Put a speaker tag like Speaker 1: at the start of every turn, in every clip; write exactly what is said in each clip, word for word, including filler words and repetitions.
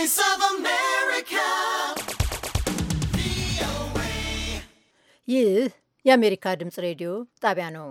Speaker 1: Voice of America.
Speaker 2: ይህ የአሜሪካ ድምፅ ሬዲዮ ጣቢያ ነው።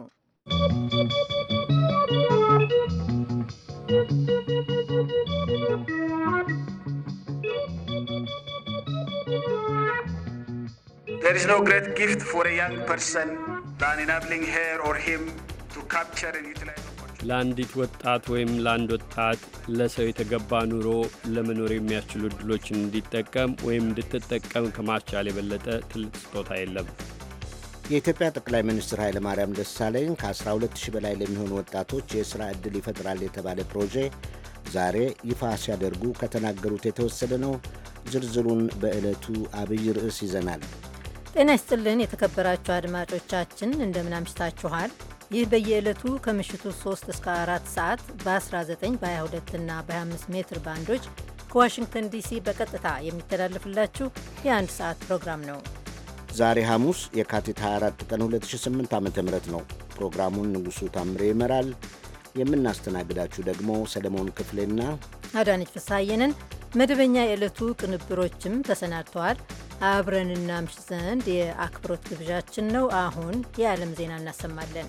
Speaker 3: There is no great gift for a young person than enabling her or him to capture and utilize opportunities.
Speaker 4: ለአንዲት ወጣት ወይም ለአንድ ወጣት ለሰው የተገባ ኑሮ ለመኖር የሚያስችሉ ዕድሎችን እንዲጠቀም ወይም እንድትጠቀም ከማስቻል የበለጠ ትልቅ ስጦታ የለም።
Speaker 5: የኢትዮጵያ ጠቅላይ ሚኒስትር ኃይለ ማርያም ደሳለኝ ከአስራ ሁለት ሺህ በላይ ለሚሆኑ ወጣቶች የሥራ ዕድል ይፈጥራል የተባለ ፕሮጄ ዛሬ ይፋ ሲያደርጉ ከተናገሩት የተወሰደ ነው። ዝርዝሩን በዕለቱ አብይ ርዕስ ይዘናል።
Speaker 2: ጤና ይስጥልን የተከበራችሁ አድማጮቻችን እንደምን አምሽታችኋል። ይህ በየዕለቱ ከምሽቱ ሶስት እስከ አራት ሰዓት በ19 በ22 እና በ25 ሜትር ባንዶች ከዋሽንግተን ዲሲ በቀጥታ የሚተላለፍላችሁ የአንድ ሰዓት ፕሮግራም ነው።
Speaker 5: ዛሬ ሐሙስ የካቲት ሃያ አራት ቀን ሁለት ሺህ ስምንት ዓመተ ምህረት ነው። ፕሮግራሙን ንጉሱ ታምሬ ይመራል። የምናስተናግዳችሁ ደግሞ ሰለሞን ክፍሌና
Speaker 2: አዳነች ፍስሐየንን። መደበኛ የዕለቱ ቅንብሮችም ተሰናድተዋል። አብረንና ምሽት ዘንድ የአክብሮት ግብዣችን ነው። አሁን የዓለም ዜና እናሰማለን።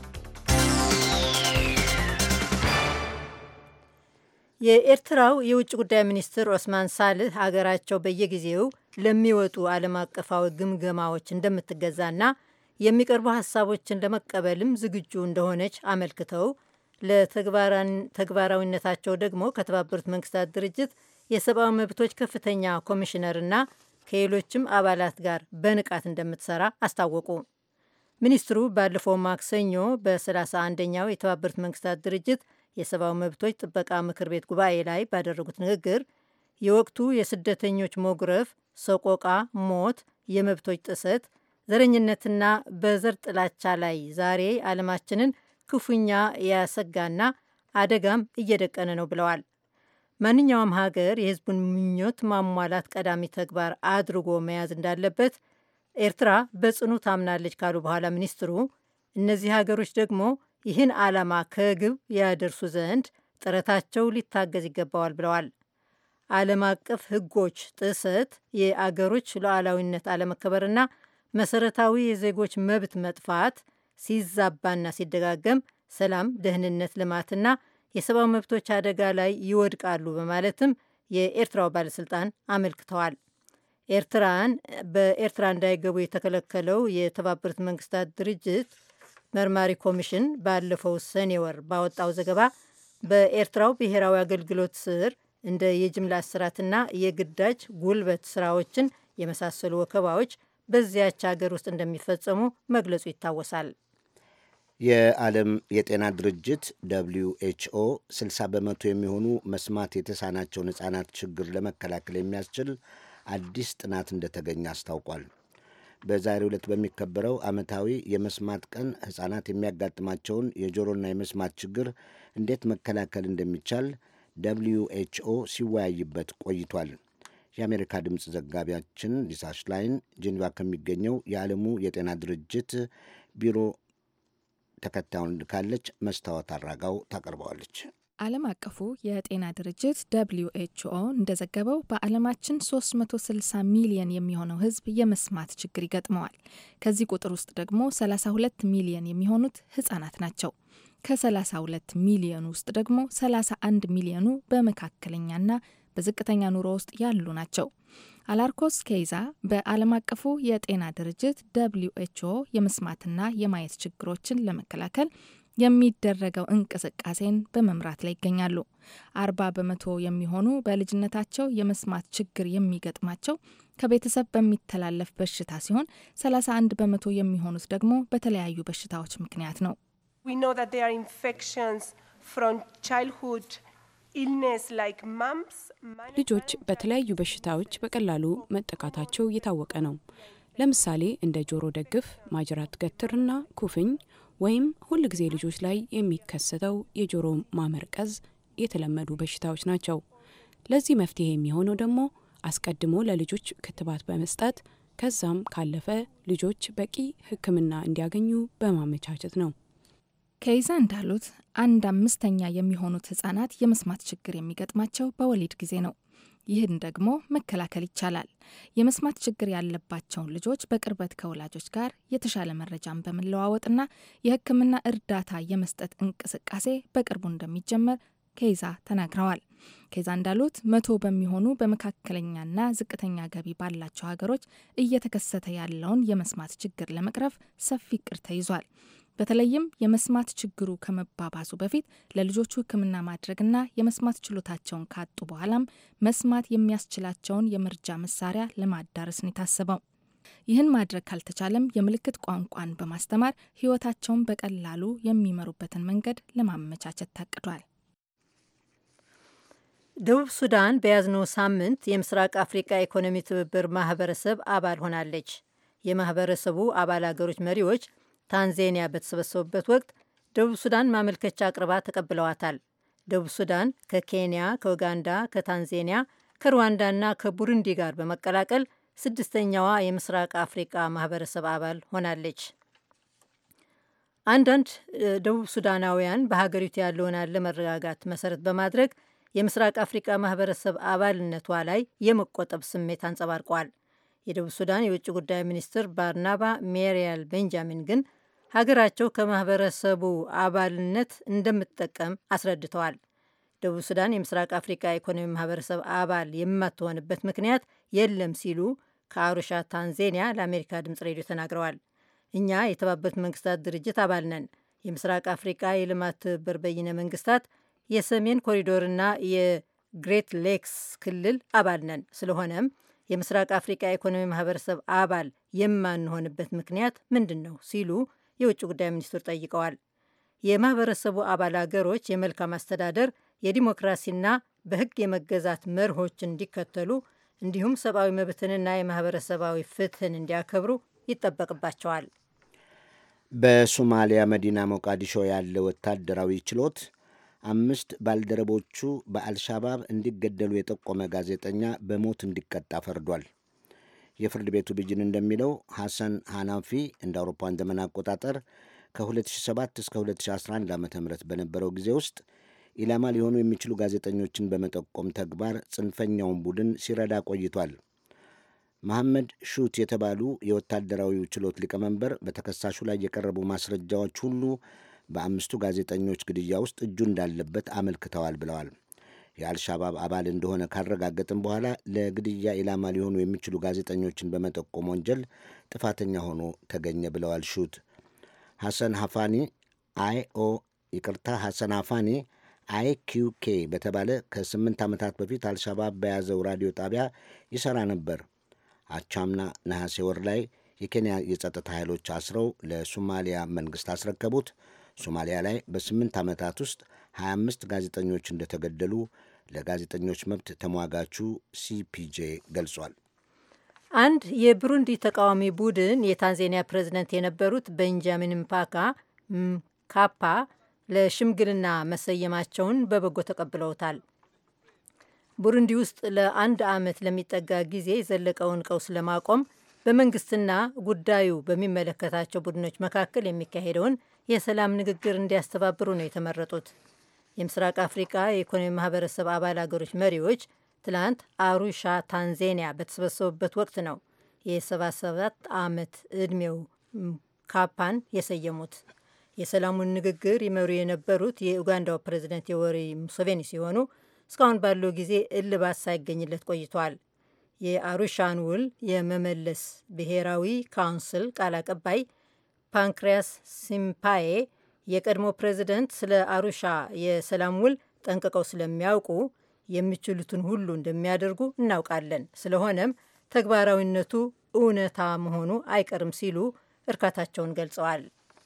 Speaker 2: የኤርትራው የውጭ ጉዳይ ሚኒስትር ኦስማን ሳልህ ሀገራቸው በየጊዜው ለሚወጡ ዓለም አቀፋዊ ግምገማዎች እንደምትገዛና የሚቀርቡ ሀሳቦችን ለመቀበልም ዝግጁ እንደሆነች አመልክተው ለተግባራዊነታቸው ደግሞ ከተባበሩት መንግስታት ድርጅት የሰብአዊ መብቶች ከፍተኛ ኮሚሽነርና ከሌሎችም አባላት ጋር በንቃት እንደምትሰራ አስታወቁ። ሚኒስትሩ ባለፈው ማክሰኞ በሰላሳ አንደኛው የተባበሩት መንግስታት ድርጅት የሰብአዊ መብቶች ጥበቃ ምክር ቤት ጉባኤ ላይ ባደረጉት ንግግር የወቅቱ የስደተኞች ሞግረፍ፣ ሰቆቃ፣ ሞት፣ የመብቶች ጥሰት፣ ዘረኝነትና በዘር ጥላቻ ላይ ዛሬ ዓለማችንን ክፉኛ ያሰጋና አደጋም እየደቀነ ነው ብለዋል። ማንኛውም ሀገር የህዝቡን ምኞት ማሟላት ቀዳሚ ተግባር አድርጎ መያዝ እንዳለበት ኤርትራ በጽኑ ታምናለች ካሉ በኋላ ሚኒስትሩ እነዚህ ሀገሮች ደግሞ ይህን ዓላማ ከግብ ያደርሱ ዘንድ ጥረታቸው ሊታገዝ ይገባዋል ብለዋል። ዓለም አቀፍ ህጎች ጥሰት፣ የአገሮች ሉዓላዊነት አለመከበርና መሰረታዊ የዜጎች መብት መጥፋት ሲዛባና ሲደጋገም ሰላም፣ ደህንነት፣ ልማትና የሰብአዊ መብቶች አደጋ ላይ ይወድቃሉ በማለትም የኤርትራው ባለስልጣን አመልክተዋል። ኤርትራን በኤርትራ እንዳይገቡ የተከለከለው የተባበሩት መንግስታት ድርጅት መርማሪ ኮሚሽን ባለፈው ሰኔ ወር ባወጣው ዘገባ በኤርትራው ብሔራዊ አገልግሎት ስር እንደ የጅምላ እስራትና የግዳጅ ጉልበት ስራዎችን የመሳሰሉ ወከባዎች በዚያች ሀገር ውስጥ እንደሚፈጸሙ መግለጹ ይታወሳል።
Speaker 5: የዓለም የጤና ድርጅት ደብሊው ኤች ኦ ስልሳ በመቶ የሚሆኑ መስማት የተሳናቸውን ሕፃናት ችግር ለመከላከል የሚያስችል አዲስ ጥናት እንደተገኘ አስታውቋል። በዛሬው ዕለት በሚከበረው ዓመታዊ የመስማት ቀን ሕፃናት የሚያጋጥማቸውን የጆሮና የመስማት ችግር እንዴት መከላከል እንደሚቻል ደብሊው ኤች ኦ ሲወያይበት ቆይቷል። የአሜሪካ ድምፅ ዘጋቢያችን ሊሳ ሽላይን ጄኔቫ ከሚገኘው የዓለሙ የጤና ድርጅት ቢሮ ተከታዩን ልካለች። መስታወት አራጋው ታቀርበዋለች።
Speaker 6: ዓለም አቀፉ የጤና ድርጅት ደብሊው ኤች ኦ እንደዘገበው በዓለማችን ሶስት መቶ ስልሳ ሚሊዮን የሚሆነው ሕዝብ የመስማት ችግር ይገጥመዋል። ከዚህ ቁጥር ውስጥ ደግሞ ሰላሳ ሁለት ሚሊዮን የሚሆኑት ህጻናት ናቸው። ከሰላሳ ሁለት ሚሊዮን ውስጥ ደግሞ ሰላሳ አንድ ሚሊዮኑ በመካከለኛና በዝቅተኛ ኑሮ ውስጥ ያሉ ናቸው። አላርኮስ ኬይዛ በዓለም አቀፉ የጤና ድርጅት ደብሊው ኤች ኦ የመስማትና የማየት ችግሮችን ለመከላከል የሚደረገው እንቅስቃሴን በመምራት ላይ ይገኛሉ። አርባ በመቶ የሚሆኑ በልጅነታቸው የመስማት ችግር የሚገጥማቸው ከቤተሰብ በሚተላለፍ በሽታ ሲሆን ሰላሳ አንድ በመቶ የሚሆኑት ደግሞ በተለያዩ በሽታዎች ምክንያት ነው።
Speaker 7: We know that there are infections from childhood illness like mumps.
Speaker 8: ልጆች በተለያዩ በሽታዎች በቀላሉ መጠቃታቸው እየታወቀ ነው። ለምሳሌ እንደ ጆሮ ደግፍ፣ ማጅራት ገትርና ኩፍኝ ወይም ሁል ጊዜ ልጆች ላይ የሚከሰተው የጆሮ ማመርቀዝ የተለመዱ በሽታዎች ናቸው። ለዚህ መፍትሄ የሚሆነው ደግሞ አስቀድሞ ለልጆች ክትባት በመስጠት ከዛም ካለፈ ልጆች በቂ ሕክምና እንዲያገኙ በማመቻቸት ነው።
Speaker 6: ከይዛ እንዳሉት አንድ አምስተኛ የሚሆኑት ህጻናት የመስማት ችግር የሚገጥማቸው በወሊድ ጊዜ ነው። ይህን ደግሞ መከላከል ይቻላል። የመስማት ችግር ያለባቸውን ልጆች በቅርበት ከወላጆች ጋር የተሻለ መረጃን በመለዋወጥና የሕክምና እርዳታ የመስጠት እንቅስቃሴ በቅርቡ እንደሚጀመር ኬይዛ ተናግረዋል። ኬይዛ እንዳሉት መቶ በሚሆኑ በመካከለኛና ዝቅተኛ ገቢ ባላቸው ሀገሮች እየተከሰተ ያለውን የመስማት ችግር ለመቅረፍ ሰፊ እቅድ ተይዟል። በተለይም የመስማት ችግሩ ከመባባሱ በፊት ለልጆቹ ሕክምና ማድረግና የመስማት ችሎታቸውን ካጡ በኋላም መስማት የሚያስችላቸውን የመርጃ መሳሪያ ለማዳረስ ነው የታሰበው። ይህን ማድረግ ካልተቻለም የምልክት ቋንቋን በማስተማር ሕይወታቸውን በቀላሉ የሚመሩበትን መንገድ ለማመቻቸት ታቅዷል።
Speaker 2: ደቡብ ሱዳን በያዝነው ሳምንት የምስራቅ አፍሪካ ኢኮኖሚ ትብብር ማህበረሰብ አባል ሆናለች። የማህበረሰቡ አባል አገሮች መሪዎች ታንዛኒያ በተሰበሰቡበት ወቅት ደቡብ ሱዳን ማመልከቻ አቅርባ ተቀብለዋታል። ደቡብ ሱዳን ከኬንያ፣ ከኡጋንዳ፣ ከታንዛኒያ፣ ከሩዋንዳና ከቡሩንዲ ጋር በመቀላቀል ስድስተኛዋ የምስራቅ አፍሪካ ማህበረሰብ አባል ሆናለች። አንዳንድ ደቡብ ሱዳናውያን በሀገሪቱ ያለውን አለመረጋጋት መሰረት በማድረግ የምስራቅ አፍሪካ ማህበረሰብ አባልነቷ ላይ የመቆጠብ ስሜት አንጸባርቀዋል። የደቡብ ሱዳን የውጭ ጉዳይ ሚኒስትር ባርናባ ሜሪያል ቤንጃሚን ግን ሀገራቸው ከማህበረሰቡ አባልነት እንደምትጠቀም አስረድተዋል። ደቡብ ሱዳን የምስራቅ አፍሪካ ኢኮኖሚ ማህበረሰብ አባል የማትሆንበት ምክንያት የለም ሲሉ ከአሩሻ ታንዛኒያ ለአሜሪካ ድምጽ ሬዲዮ ተናግረዋል። እኛ የተባበሩት መንግስታት ድርጅት አባል ነን። የምስራቅ አፍሪካ የልማት ትብብር በይነ መንግስታት የሰሜን ኮሪዶርና የግሬት ሌክስ ክልል አባል ነን። ስለሆነም የምስራቅ አፍሪካ ኢኮኖሚ ማህበረሰብ አባል የማንሆንበት ምክንያት ምንድን ነው ሲሉ የውጭ ጉዳይ ሚኒስትሩ ጠይቀዋል። የማህበረሰቡ አባል አገሮች የመልካም አስተዳደር፣ የዲሞክራሲና በህግ የመገዛት መርሆችን እንዲከተሉ እንዲሁም ሰብአዊ መብትንና የማህበረሰባዊ ፍትህን እንዲያከብሩ ይጠበቅባቸዋል።
Speaker 5: በሶማሊያ መዲና ሞቃዲሾ ያለ ወታደራዊ ችሎት አምስት ባልደረቦቹ በአልሻባብ እንዲገደሉ የጠቆመ ጋዜጠኛ በሞት እንዲቀጣ ፈርዷል። የፍርድ ቤቱ ብይን እንደሚለው ሐሰን ሃናፊ እንደ አውሮፓውያን ዘመን አቆጣጠር ከ2007 እስከ ሁለት ሺህ አስራ አንድ ዓ ም በነበረው ጊዜ ውስጥ ኢላማ ሊሆኑ የሚችሉ ጋዜጠኞችን በመጠቆም ተግባር ጽንፈኛውን ቡድን ሲረዳ ቆይቷል። መሐመድ ሹት የተባሉ የወታደራዊው ችሎት ሊቀመንበር በተከሳሹ ላይ የቀረቡ ማስረጃዎች ሁሉ በአምስቱ ጋዜጠኞች ግድያ ውስጥ እጁ እንዳለበት አመልክተዋል ብለዋል። የአልሻባብ አባል እንደሆነ ካረጋገጥም በኋላ ለግድያ ኢላማ ሊሆኑ የሚችሉ ጋዜጠኞችን በመጠቆም ወንጀል ጥፋተኛ ሆኖ ተገኘ ብለዋል ሹት። ሐሰን ሀፋኒ አይኦ ይቅርታ ሐሰን ሀፋኒ አይኪውኬ በተባለ ከስምንት ዓመታት በፊት አልሻባብ በያዘው ራዲዮ ጣቢያ ይሠራ ነበር። አቻምና ነሐሴ ወር ላይ የኬንያ የጸጥታ ኃይሎች አስረው ለሶማሊያ መንግሥት አስረከቡት። ሶማሊያ ላይ በስምንት ዓመታት ውስጥ ሀያ አምስት ጋዜጠኞች እንደተገደሉ ለጋዜጠኞች መብት ተሟጋቹ ሲፒጄ ገልጿል።
Speaker 2: አንድ የብሩንዲ ተቃዋሚ ቡድን የታንዛኒያ ፕሬዝደንት የነበሩት ቤንጃሚን ምፓካ ካፓ ለሽምግልና መሰየማቸውን በበጎ ተቀብለውታል። ቡሩንዲ ውስጥ ለአንድ ዓመት ለሚጠጋ ጊዜ የዘለቀውን ቀውስ ለማቆም በመንግስትና ጉዳዩ በሚመለከታቸው ቡድኖች መካከል የሚካሄደውን የሰላም ንግግር እንዲያስተባብሩ ነው የተመረጡት። የምስራቅ አፍሪካ የኢኮኖሚ ማህበረሰብ አባል አገሮች መሪዎች ትላንት አሩሻ ታንዛኒያ በተሰበሰቡበት ወቅት ነው የሰባ ሰባት ዓመት ዕድሜው ካፓን የሰየሙት። የሰላሙን ንግግር ይመሩ የነበሩት የኡጋንዳው ፕሬዚደንት ዮዌሪ ሙሴቬኒ ሲሆኑ እስካሁን ባለው ጊዜ እልባት ሳይገኝለት ቆይቷል። የአሩሻን ውል የመመለስ ብሔራዊ ካውንስል ቃል አቀባይ ፓንክሪያስ ሲምፓዬ የቀድሞ ፕሬዚደንት ስለ አሩሻ የሰላም ውል ጠንቅቀው ስለሚያውቁ የሚችሉትን ሁሉ እንደሚያደርጉ እናውቃለን፣ ስለሆነም ተግባራዊነቱ እውነታ መሆኑ አይቀርም ሲሉ እርካታቸውን ገልጸዋል።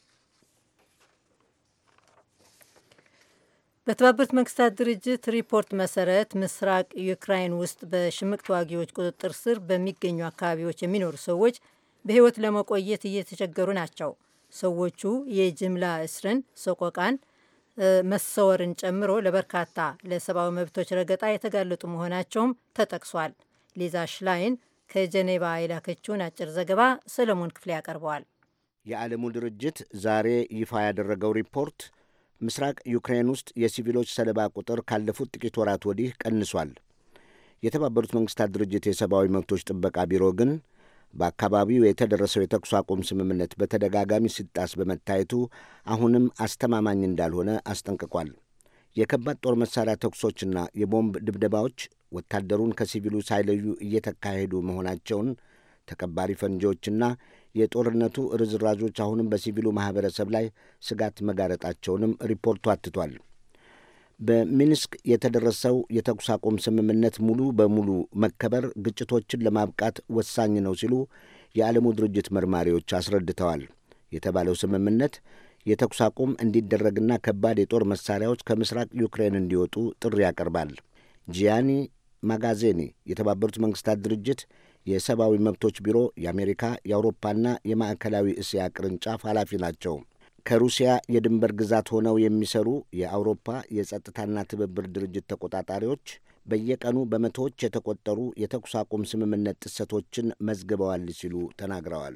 Speaker 2: በተባበሩት መንግስታት ድርጅት ሪፖርት መሰረት ምስራቅ ዩክራይን ውስጥ በሽምቅ ተዋጊዎች ቁጥጥር ስር በሚገኙ አካባቢዎች የሚኖሩ ሰዎች በሕይወት ለመቆየት እየተቸገሩ ናቸው። ሰዎቹ የጅምላ እስርን፣ ሰቆቃን፣ መሰወርን ጨምሮ ለበርካታ ለሰብአዊ መብቶች ረገጣ የተጋለጡ መሆናቸውም ተጠቅሷል። ሊዛ ሽላይን ከጀኔቫ የላከችውን አጭር ዘገባ ሰለሞን ክፍሌ ያቀርበዋል።
Speaker 5: የዓለሙ ድርጅት ዛሬ ይፋ ያደረገው ሪፖርት ምስራቅ ዩክሬን ውስጥ የሲቪሎች ሰለባ ቁጥር ካለፉት ጥቂት ወራት ወዲህ ቀንሷል። የተባበሩት መንግሥታት ድርጅት የሰብአዊ መብቶች ጥበቃ ቢሮ ግን በአካባቢው የተደረሰው የተኩስ አቁም ስምምነት በተደጋጋሚ ሲጣስ በመታየቱ አሁንም አስተማማኝ እንዳልሆነ አስጠንቅቋል። የከባድ ጦር መሣሪያ ተኩሶችና የቦምብ ድብደባዎች ወታደሩን ከሲቪሉ ሳይለዩ እየተካሄዱ መሆናቸውን፣ ተቀባሪ ፈንጂዎችና የጦርነቱ ርዝራዦች አሁንም በሲቪሉ ማኅበረሰብ ላይ ስጋት መጋረጣቸውንም ሪፖርቱ አትቷል። በሚንስክ የተደረሰው የተኩስ አቁም ስምምነት ሙሉ በሙሉ መከበር ግጭቶችን ለማብቃት ወሳኝ ነው ሲሉ የዓለሙ ድርጅት መርማሪዎች አስረድተዋል። የተባለው ስምምነት የተኩስ አቁም እንዲደረግና ከባድ የጦር መሣሪያዎች ከምሥራቅ ዩክሬን እንዲወጡ ጥሪ ያቀርባል። ጂያኒ ማጋዜኒ የተባበሩት መንግሥታት ድርጅት የሰብአዊ መብቶች ቢሮ የአሜሪካ የአውሮፓና የማዕከላዊ እስያ ቅርንጫፍ ኃላፊ ናቸው። ከሩሲያ የድንበር ግዛት ሆነው የሚሰሩ የአውሮፓ የጸጥታና ትብብር ድርጅት ተቆጣጣሪዎች በየቀኑ በመቶዎች የተቆጠሩ የተኩስ አቁም ስምምነት ጥሰቶችን መዝግበዋል ሲሉ ተናግረዋል።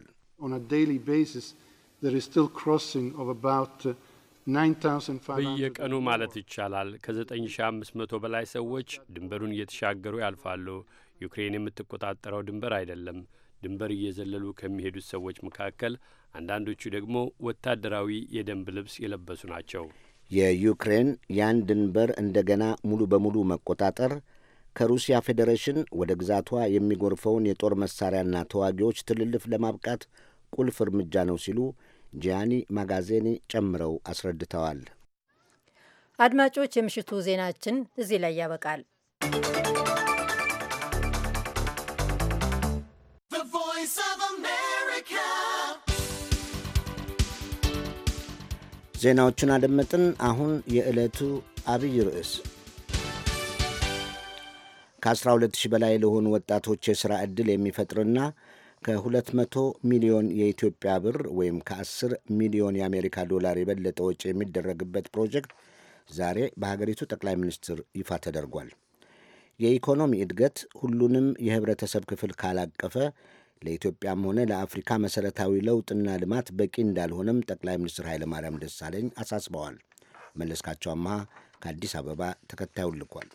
Speaker 4: በየቀኑ ማለት ይቻላል ከዘጠኝ ሺህ አምስት መቶ በላይ ሰዎች ድንበሩን እየተሻገሩ ያልፋሉ። ዩክሬን የምትቆጣጠረው ድንበር አይደለም። ድንበር እየዘለሉ ከሚሄዱት ሰዎች መካከል አንዳንዶቹ ደግሞ ወታደራዊ የደንብ ልብስ የለበሱ ናቸው።
Speaker 5: የዩክሬን ያን ድንበር እንደገና ሙሉ በሙሉ መቆጣጠር ከሩሲያ ፌዴሬሽን ወደ ግዛቷ የሚጎርፈውን የጦር መሳሪያና ተዋጊዎች ትልልፍ ለማብቃት ቁልፍ እርምጃ ነው ሲሉ ጂያኒ ማጋዜኒ ጨምረው አስረድተዋል።
Speaker 2: አድማጮች፣ የምሽቱ ዜናችን እዚህ ላይ ያበቃል።
Speaker 5: ዜናዎቹን አደመጥን። አሁን የዕለቱ አብይ ርዕስ ከአስራ ሁለት ሺህ በላይ ለሆኑ ወጣቶች የሥራ ዕድል የሚፈጥርና ከሁለት መቶ ሚሊዮን የኢትዮጵያ ብር ወይም ከአስር ሚሊዮን የአሜሪካ ዶላር የበለጠ ወጪ የሚደረግበት ፕሮጀክት ዛሬ በሀገሪቱ ጠቅላይ ሚኒስትር ይፋ ተደርጓል። የኢኮኖሚ እድገት ሁሉንም የህብረተሰብ ክፍል ካላቀፈ ለኢትዮጵያም ሆነ ለአፍሪካ መሠረታዊ ለውጥና ልማት በቂ እንዳልሆነም ጠቅላይ ሚኒስትር ኃይለማርያም ደሳለኝ አሳስበዋል። መለስካቸው አማሃ ከአዲስ አበባ ተከታዩን ልኳል።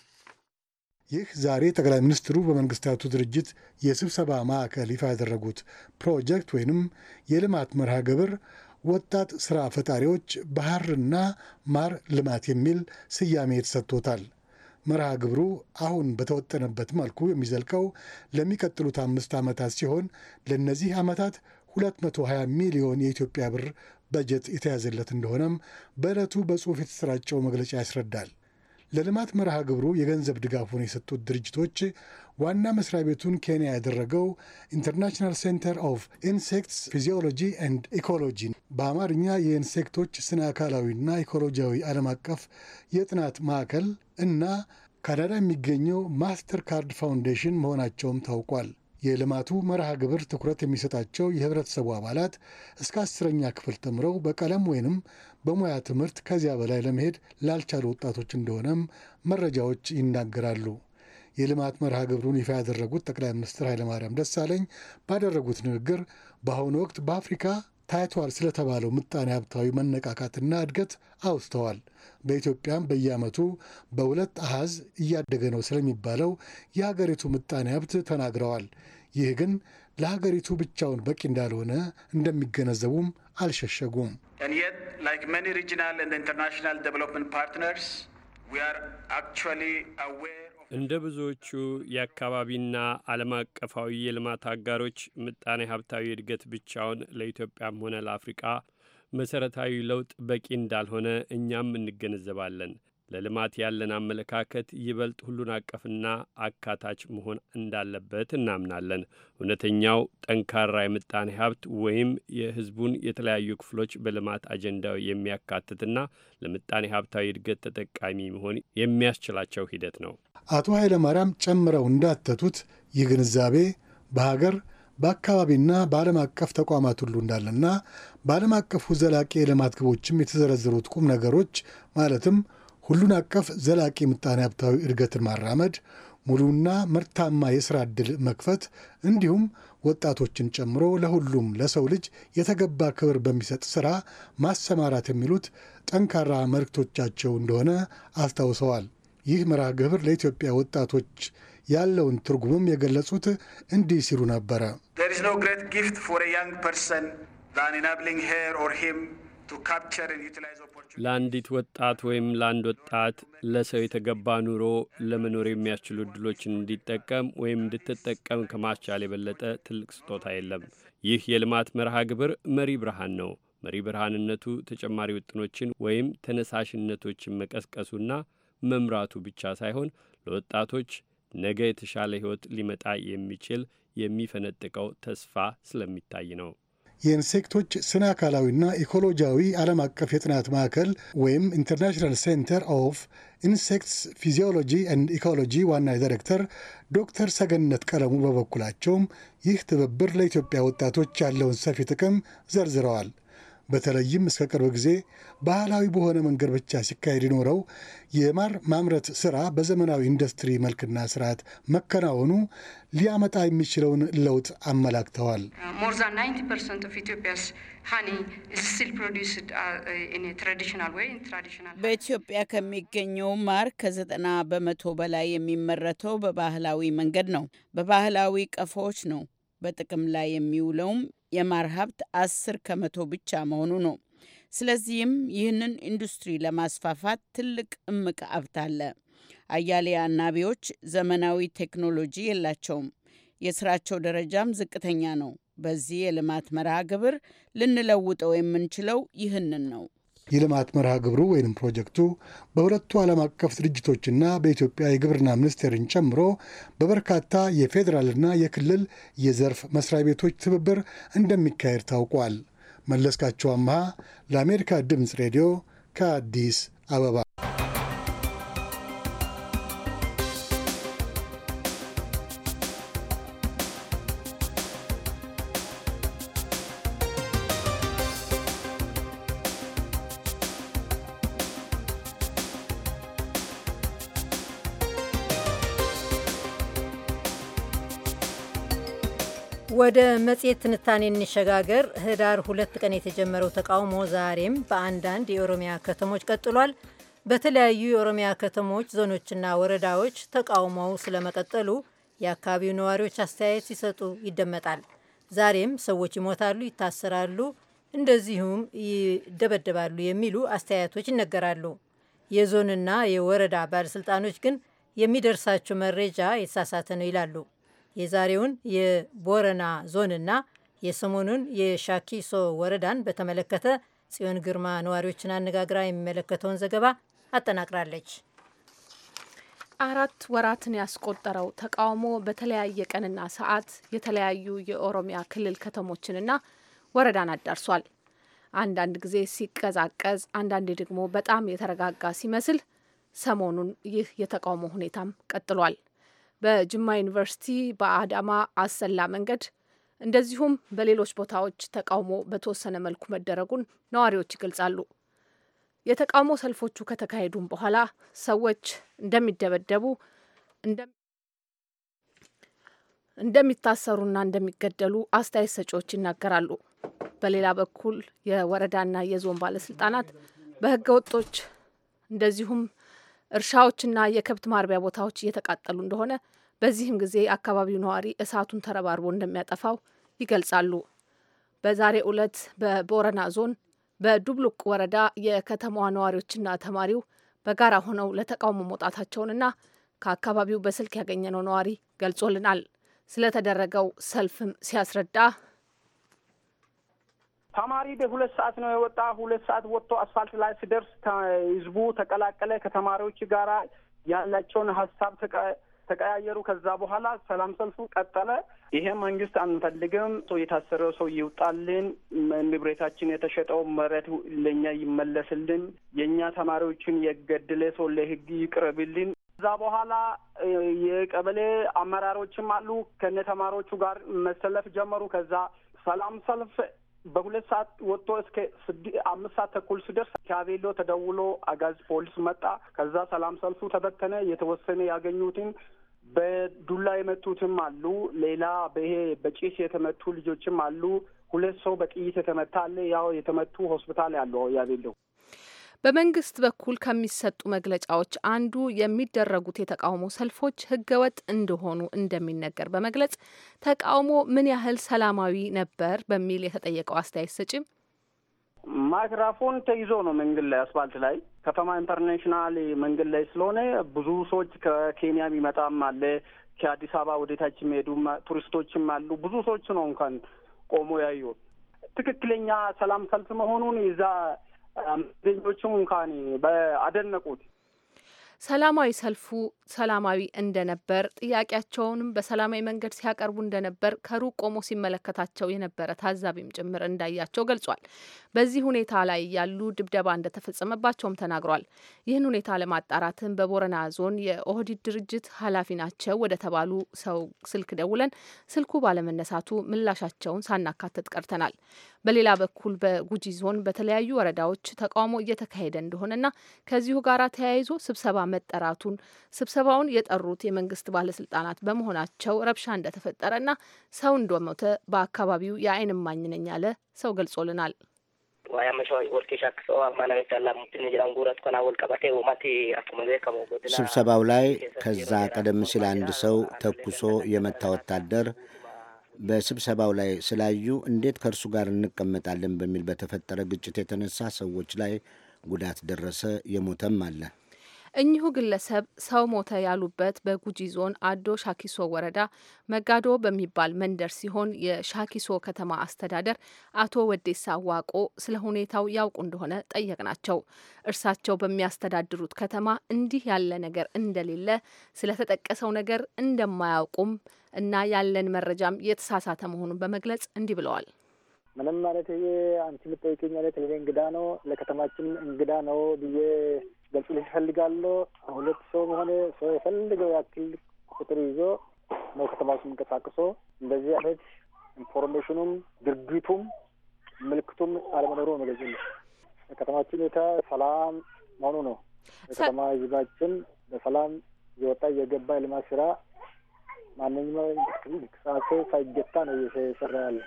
Speaker 9: ይህ ዛሬ ጠቅላይ ሚኒስትሩ በመንግስታቱ ድርጅት የስብሰባ ማዕከል ይፋ ያደረጉት ፕሮጀክት ወይንም የልማት መርሃ ግብር ወጣት ሥራ ፈጣሪዎች በሐርና ማር ልማት የሚል ስያሜ ተሰጥቶታል። መርሃ ግብሩ አሁን በተወጠነበት መልኩ የሚዘልቀው ለሚቀጥሉት አምስት ዓመታት ሲሆን ለእነዚህ ዓመታት ሁለት መቶ ሀያ ሚሊዮን የኢትዮጵያ ብር በጀት የተያዘለት እንደሆነም በዕለቱ በጽሑፍ የተሰራጨው መግለጫ ያስረዳል። ለልማት መርሃ ግብሩ የገንዘብ ድጋፉን የሰጡት ድርጅቶች ዋና መስሪያ ቤቱን ኬንያ ያደረገው ኢንተርናሽናል ሴንተር ኦፍ ኢንሴክትስ ፊዚዮሎጂ ኤንድ ኢኮሎጂ በአማርኛ የኢንሴክቶች ስነ አካላዊና ኢኮሎጂያዊ ዓለም አቀፍ የጥናት ማዕከል እና ካናዳ የሚገኘው ማስተር ካርድ ፋውንዴሽን መሆናቸውም ታውቋል። የልማቱ መርሃ ግብር ትኩረት የሚሰጣቸው የህብረተሰቡ አባላት እስከ አስረኛ ክፍል ተምረው በቀለም ወይንም በሙያ ትምህርት ከዚያ በላይ ለመሄድ ላልቻሉ ወጣቶች እንደሆነም መረጃዎች ይናገራሉ። የልማት መርሃ ግብሩን ይፋ ያደረጉት ጠቅላይ ሚኒስትር ኃይለማርያም ደሳለኝ ባደረጉት ንግግር በአሁኑ ወቅት በአፍሪካ ታይቷል ስለተባለው ምጣኔ ሀብታዊ መነቃቃትና እድገት አውስተዋል። በኢትዮጵያም በየዓመቱ በሁለት አሃዝ እያደገ ነው ስለሚባለው የሀገሪቱ ምጣኔ ሀብት ተናግረዋል። ይህ ግን ለሀገሪቱ ብቻውን በቂ እንዳልሆነ እንደሚገነዘቡም አልሸሸጉም።
Speaker 3: And yet, like many regional and international development partners, we are actually aware of
Speaker 4: እንደ ብዙዎቹ የአካባቢና ዓለም አቀፋዊ የልማት አጋሮች ምጣኔ ሀብታዊ እድገት ብቻውን ለኢትዮጵያም ሆነ ለአፍሪቃ መሠረታዊ ለውጥ በቂ እንዳልሆነ እኛም እንገነዘባለን። ለልማት ያለን አመለካከት ይበልጥ ሁሉን አቀፍና አካታች መሆን እንዳለበት እናምናለን። እውነተኛው ጠንካራ የምጣኔ ሀብት ወይም የሕዝቡን የተለያዩ ክፍሎች በልማት አጀንዳው የሚያካትትና ለምጣኔ ሀብታዊ እድገት ተጠቃሚ መሆን የሚያስችላቸው ሂደት ነው።
Speaker 9: አቶ ኃይለማርያም ጨምረው እንዳተቱት ይህ ግንዛቤ በሀገር በአካባቢና በዓለም አቀፍ ተቋማት ሁሉ እንዳለና በዓለም አቀፉ ዘላቂ የልማት ግቦችም የተዘረዘሩት ቁም ነገሮች ማለትም ሁሉን አቀፍ ዘላቂ ምጣኔ ሀብታዊ እድገትን ማራመድ፣ ሙሉና ምርታማ የሥራ ዕድል መክፈት እንዲሁም ወጣቶችን ጨምሮ ለሁሉም ለሰው ልጅ የተገባ ክብር በሚሰጥ ሥራ ማሰማራት የሚሉት ጠንካራ መልእክቶቻቸው እንደሆነ አስታውሰዋል። ይህ መርሃ ግብር ለኢትዮጵያ ወጣቶች ያለውን ትርጉምም የገለጹት እንዲህ ሲሉ ነበረ።
Speaker 3: There is no great gift for a young person than enabling her or him to capture and utilize opportunities.
Speaker 4: ለአንዲት ወጣት ወይም ለአንድ ወጣት ለሰው የተገባ ኑሮ ለመኖር የሚያስችሉ ዕድሎችን እንዲጠቀም ወይም እንድትጠቀም ከማስቻል የበለጠ ትልቅ ስጦታ የለም። ይህ የልማት መርሃ ግብር መሪ ብርሃን ነው። መሪ ብርሃንነቱ ተጨማሪ ውጥኖችን ወይም ተነሳሽነቶችን መቀስቀሱና መምራቱ ብቻ ሳይሆን ለወጣቶች ነገ የተሻለ ሕይወት ሊመጣ የሚችል የሚፈነጥቀው ተስፋ ስለሚታይ ነው።
Speaker 9: የኢንሴክቶች ስነ አካላዊና ኢኮሎጂያዊ ዓለም አቀፍ የጥናት ማዕከል ወይም ኢንተርናሽናል ሴንተር ኦፍ ኢንሴክትስ ፊዚዮሎጂ ኤንድ ኢኮሎጂ ዋና ዳይሬክተር ዶክተር ሰገነት ቀለሙ በበኩላቸውም ይህ ትብብር ለኢትዮጵያ ወጣቶች ያለውን ሰፊ ጥቅም ዘርዝረዋል። በተለይም እስከ ቅርብ ጊዜ ባህላዊ በሆነ መንገድ ብቻ ሲካሄድ የኖረው የማር ማምረት ስራ በዘመናዊ ኢንዱስትሪ መልክና ስርዓት መከናወኑ ሊያመጣ የሚችለውን ለውጥ አመላክተዋል።
Speaker 10: በኢትዮጵያ ከሚገኘው ማር ከዘጠና በመቶ በላይ የሚመረተው በባህላዊ መንገድ ነው። በባህላዊ ቀፎዎች ነው። በጥቅም ላይ የሚውለውም የማር ሀብት አስር ከመቶ ብቻ መሆኑ ነው። ስለዚህም ይህንን ኢንዱስትሪ ለማስፋፋት ትልቅ እምቅ ሀብት አለ። አያሌ አናቢዎች ዘመናዊ ቴክኖሎጂ የላቸውም። የስራቸው ደረጃም ዝቅተኛ ነው። በዚህ የልማት መርሃ ግብር ልንለውጠው የምንችለው ይህንን ነው።
Speaker 9: የልማት መርሃ ግብሩ ወይም ፕሮጀክቱ በሁለቱ ዓለም አቀፍ ድርጅቶችና በኢትዮጵያ የግብርና ሚኒስቴርን ጨምሮ በበርካታ የፌዴራልና የክልል የዘርፍ መስሪያ ቤቶች ትብብር እንደሚካሄድ ታውቋል። መለስካቸው አምሃ ለአሜሪካ ድምፅ ሬዲዮ ከአዲስ አበባ።
Speaker 2: ወደ መጽሔት ትንታኔ እንሸጋገር። ህዳር ሁለት ቀን የተጀመረው ተቃውሞ ዛሬም በአንዳንድ የኦሮሚያ ከተሞች ቀጥሏል። በተለያዩ የኦሮሚያ ከተሞች ዞኖችና ወረዳዎች ተቃውሞው ስለመቀጠሉ የአካባቢው ነዋሪዎች አስተያየት ሲሰጡ ይደመጣል። ዛሬም ሰዎች ይሞታሉ፣ ይታሰራሉ፣ እንደዚሁም ይደበደባሉ የሚሉ አስተያየቶች ይነገራሉ። የዞንና የወረዳ ባለስልጣኖች ግን የሚደርሳቸው መረጃ የተሳሳተ ነው ይላሉ። የዛሬውን የቦረና ዞንና የሰሞኑን የሻኪሶ ወረዳን በተመለከተ ጽዮን ግርማ ነዋሪዎችን አነጋግራ የሚመለከተውን ዘገባ አጠናቅራለች።
Speaker 6: አራት ወራትን ያስቆጠረው ተቃውሞ በተለያየ ቀንና ሰዓት የተለያዩ የኦሮሚያ ክልል ከተሞችንና ወረዳን አዳርሷል። አንዳንድ ጊዜ ሲቀዛቀዝ፣ አንዳንዴ ደግሞ በጣም የተረጋጋ ሲመስል ሰሞኑን ይህ የተቃውሞ ሁኔታም ቀጥሏል። በጅማ ዩኒቨርሲቲ፣ በአዳማ አሰላ መንገድ እንደዚሁም በሌሎች ቦታዎች ተቃውሞ በተወሰነ መልኩ መደረጉን ነዋሪዎች ይገልጻሉ። የተቃውሞ ሰልፎቹ ከተካሄዱም በኋላ ሰዎች እንደሚደበደቡ፣ እንደሚታሰሩና እንደሚገደሉ አስተያየት ሰጪዎች ይናገራሉ። በሌላ በኩል የወረዳና የዞን ባለስልጣናት በህገ ወጦች እንደዚሁም እርሻዎችና የከብት ማርቢያ ቦታዎች እየተቃጠሉ እንደሆነ፣ በዚህም ጊዜ አካባቢው ነዋሪ እሳቱን ተረባርቦ እንደሚያጠፋው ይገልጻሉ። በዛሬ ዕለት በቦረና ዞን በዱብሉቅ ወረዳ የከተማዋ ነዋሪዎችና ተማሪው በጋራ ሆነው ለተቃውሞ መውጣታቸውንና ከአካባቢው በስልክ ያገኘነው ነዋሪ ገልጾልናል። ስለተደረገው ሰልፍም ሲያስረዳ
Speaker 11: ተማሪ በሁለት ሰዓት ነው የወጣ። ሁለት ሰዓት ወጥቶ አስፋልት ላይ ሲደርስ ህዝቡ ተቀላቀለ። ከተማሪዎች ጋራ ያላቸውን ሀሳብ ተቀያየሩ። ከዛ በኋላ ሰላም ሰልፉ ቀጠለ። ይሄ መንግስት አንፈልግም፣ ሰው የታሰረው ሰው ይውጣልን፣ ንብረታችን የተሸጠው መሬት ለኛ ይመለስልን፣ የኛ ተማሪዎችን የገደለ ሰው ለህግ ይቅረብልን። ከዛ በኋላ የቀበሌ አመራሮችም አሉ ከነ ተማሪዎቹ ጋር መሰለፍ ጀመሩ። ከዛ ሰላም ሰልፍ በሁለት ሰዓት ወጥቶ እስከ አምስት ሰዓት ተኩል ሲደርስ ካቤሎ ተደውሎ አጋዝ ፖሊስ መጣ። ከዛ ሰላም ሰልፉ ተበተነ። የተወሰነ ያገኙትን በዱላ የመቱትም አሉ። ሌላ በይሄ በጭስ የተመቱ ልጆችም አሉ። ሁለት ሰው በጥይት የተመታ አለ። ያው የተመቱ ሆስፒታል ያለው ያቤሎ።
Speaker 6: በመንግስት በኩል ከሚሰጡ መግለጫዎች አንዱ የሚደረጉት የተቃውሞ ሰልፎች ህገወጥ እንደሆኑ እንደሚነገር በመግለጽ ተቃውሞ ምን ያህል ሰላማዊ ነበር በሚል የተጠየቀው አስተያየት ሰጪም
Speaker 11: ማይክራፎን ተይዞ ነው መንገድ ላይ አስፋልት ላይ ከተማ ኢንተርናሽናል መንገድ ላይ ስለሆነ ብዙ ሰዎች ከኬንያ የሚመጣም አለ ከአዲስ አበባ ወደታች የሚሄዱ ቱሪስቶችም አሉ። ብዙ ሰዎች ነው እንኳን ቆሞ ያዩ ትክክለኛ ሰላም ሰልፍ መሆኑን ይዛ ዜጎቹም እንኳን በአደነቁት
Speaker 6: ሰላማዊ ሰልፉ ሰላማዊ እንደነበር ጥያቄያቸውንም በሰላማዊ መንገድ ሲያቀርቡ እንደነበር ከሩቅ ቆሞ ሲመለከታቸው የነበረ ታዛቢም ጭምር እንዳያቸው ገልጿል። በዚህ ሁኔታ ላይ ያሉ ድብደባ እንደተፈጸመባቸውም ተናግሯል። ይህን ሁኔታ ለማጣራትም በቦረና ዞን የኦህዲድ ድርጅት ኃላፊ ናቸው ወደ ተባሉ ሰው ስልክ ደውለን ስልኩ ባለመነሳቱ ምላሻቸውን ሳናካትት ቀርተናል። በሌላ በኩል በጉጂ ዞን በተለያዩ ወረዳዎች ተቃውሞ እየተካሄደ እንደሆነና ከዚሁ ጋር ተያይዞ ስብሰባ መጠራቱን ስብሰባውን የጠሩት የመንግስት ባለስልጣናት በመሆናቸው ረብሻ እንደተፈጠረና ሰው እንደሞተ በአካባቢው የዓይን እማኝ ነኝ ያለ ሰው ገልጾልናል።
Speaker 5: ስብሰባው ላይ ከዛ ቀደም ሲል አንድ ሰው ተኩሶ የመታ ወታደር በስብሰባው ላይ ስላዩ እንዴት ከእርሱ ጋር እንቀመጣለን በሚል በተፈጠረ ግጭት የተነሳ ሰዎች ላይ ጉዳት ደረሰ፣ የሞተም አለ።
Speaker 6: እኚሁ ግለሰብ ሰው ሞተ ያሉበት በጉጂ ዞን አዶ ሻኪሶ ወረዳ መጋዶ በሚባል መንደር ሲሆን የሻኪሶ ከተማ አስተዳደር አቶ ወዴሳ ዋቆ ስለ ሁኔታው ያውቁ እንደሆነ ጠየቅናቸው። እርሳቸው በሚያስተዳድሩት ከተማ እንዲህ ያለ ነገር እንደሌለ ስለተጠቀሰው ነገር እንደማያውቁም እና ያለን መረጃም የተሳሳተ መሆኑን በመግለጽ እንዲህ ብለዋል።
Speaker 12: ምንም ማለት ይሄ አንቺ የምትጠይቂኝ ማለት ይሄ እንግዳ ነው፣ ለከተማችን እንግዳ ነው ብዬ ገልጽልሽ እፈልጋለሁ። ሁለት ሰው ሆነ ሰው የፈልገው ያክል ቁጥር ይዞ ነው ከተማ ውስጥ የሚንቀሳቀሶ እንደዚህ አይነት ኢንፎርሜሽኑም ድርጊቱም ምልክቱም አለመኖሩ ነው ገልጽልሽ። ከተማችን የታ ሰላም መሆኑ ነው። ከተማ ህዝባችን በሰላም እየወጣ እየገባ የልማት ስራ ማንኛውም እንቅስቃሴ ሳይገታ ነው እየሰራ ያለ።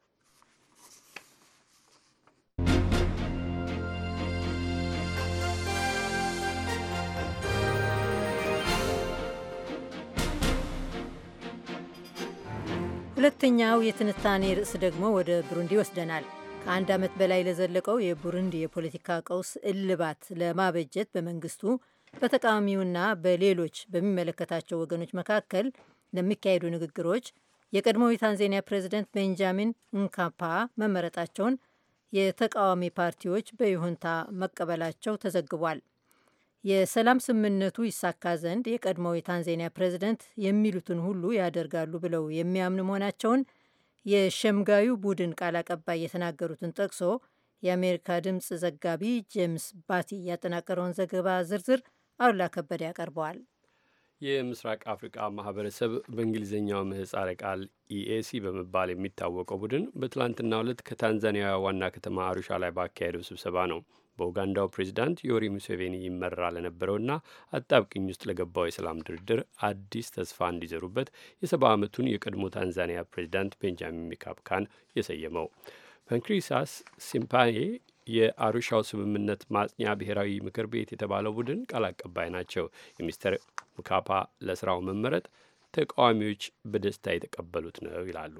Speaker 2: ሁለተኛው የትንታኔ ርዕስ ደግሞ ወደ ብሩንዲ ይወስደናል። ከአንድ ዓመት በላይ ለዘለቀው የቡሩንዲ የፖለቲካ ቀውስ እልባት ለማበጀት በመንግስቱ በተቃዋሚውና በሌሎች በሚመለከታቸው ወገኖች መካከል ለሚካሄዱ ንግግሮች የቀድሞው የታንዛኒያ ፕሬዚደንት ቤንጃሚን ሙካፓ መመረጣቸውን የተቃዋሚ ፓርቲዎች በይሁንታ መቀበላቸው ተዘግቧል። የሰላም ስምምነቱ ይሳካ ዘንድ የቀድሞው የታንዛኒያ ፕሬዚደንት የሚሉትን ሁሉ ያደርጋሉ ብለው የሚያምኑ መሆናቸውን የሸምጋዩ ቡድን ቃል አቀባይ የተናገሩትን ጠቅሶ የአሜሪካ ድምፅ ዘጋቢ ጄምስ ባቲ ያጠናቀረውን ዘገባ ዝርዝር አሉላ ከበደ ያቀርበዋል።
Speaker 4: የምስራቅ አፍሪቃ ማህበረሰብ በእንግሊዝኛው ምህጻረ ቃል ኢኤሲ በመባል የሚታወቀው ቡድን በትላንትናው ዕለት ከታንዛኒያ ዋና ከተማ አሩሻ ላይ ባካሄደው ስብሰባ ነው በኡጋንዳው ፕሬዚዳንት ዮዌሪ ሙሴቬኒ ይመራ ለነበረውና አጣብቅኝ ውስጥ ለገባው የሰላም ድርድር አዲስ ተስፋ እንዲዘሩበት የሰባ ዓመቱን የቀድሞ ታንዛኒያ ፕሬዚዳንት ቤንጃሚን ሚካፓን የሰየመው። ፓንክሪሳስ ሲምፓዬ የአሩሻው ስምምነት ማጽኛ ብሔራዊ ምክር ቤት የተባለው ቡድን ቃል አቀባይ ናቸው። የሚስተር ሙካፓ ለስራው መመረጥ ተቃዋሚዎች በደስታ የተቀበሉት ነው ይላሉ።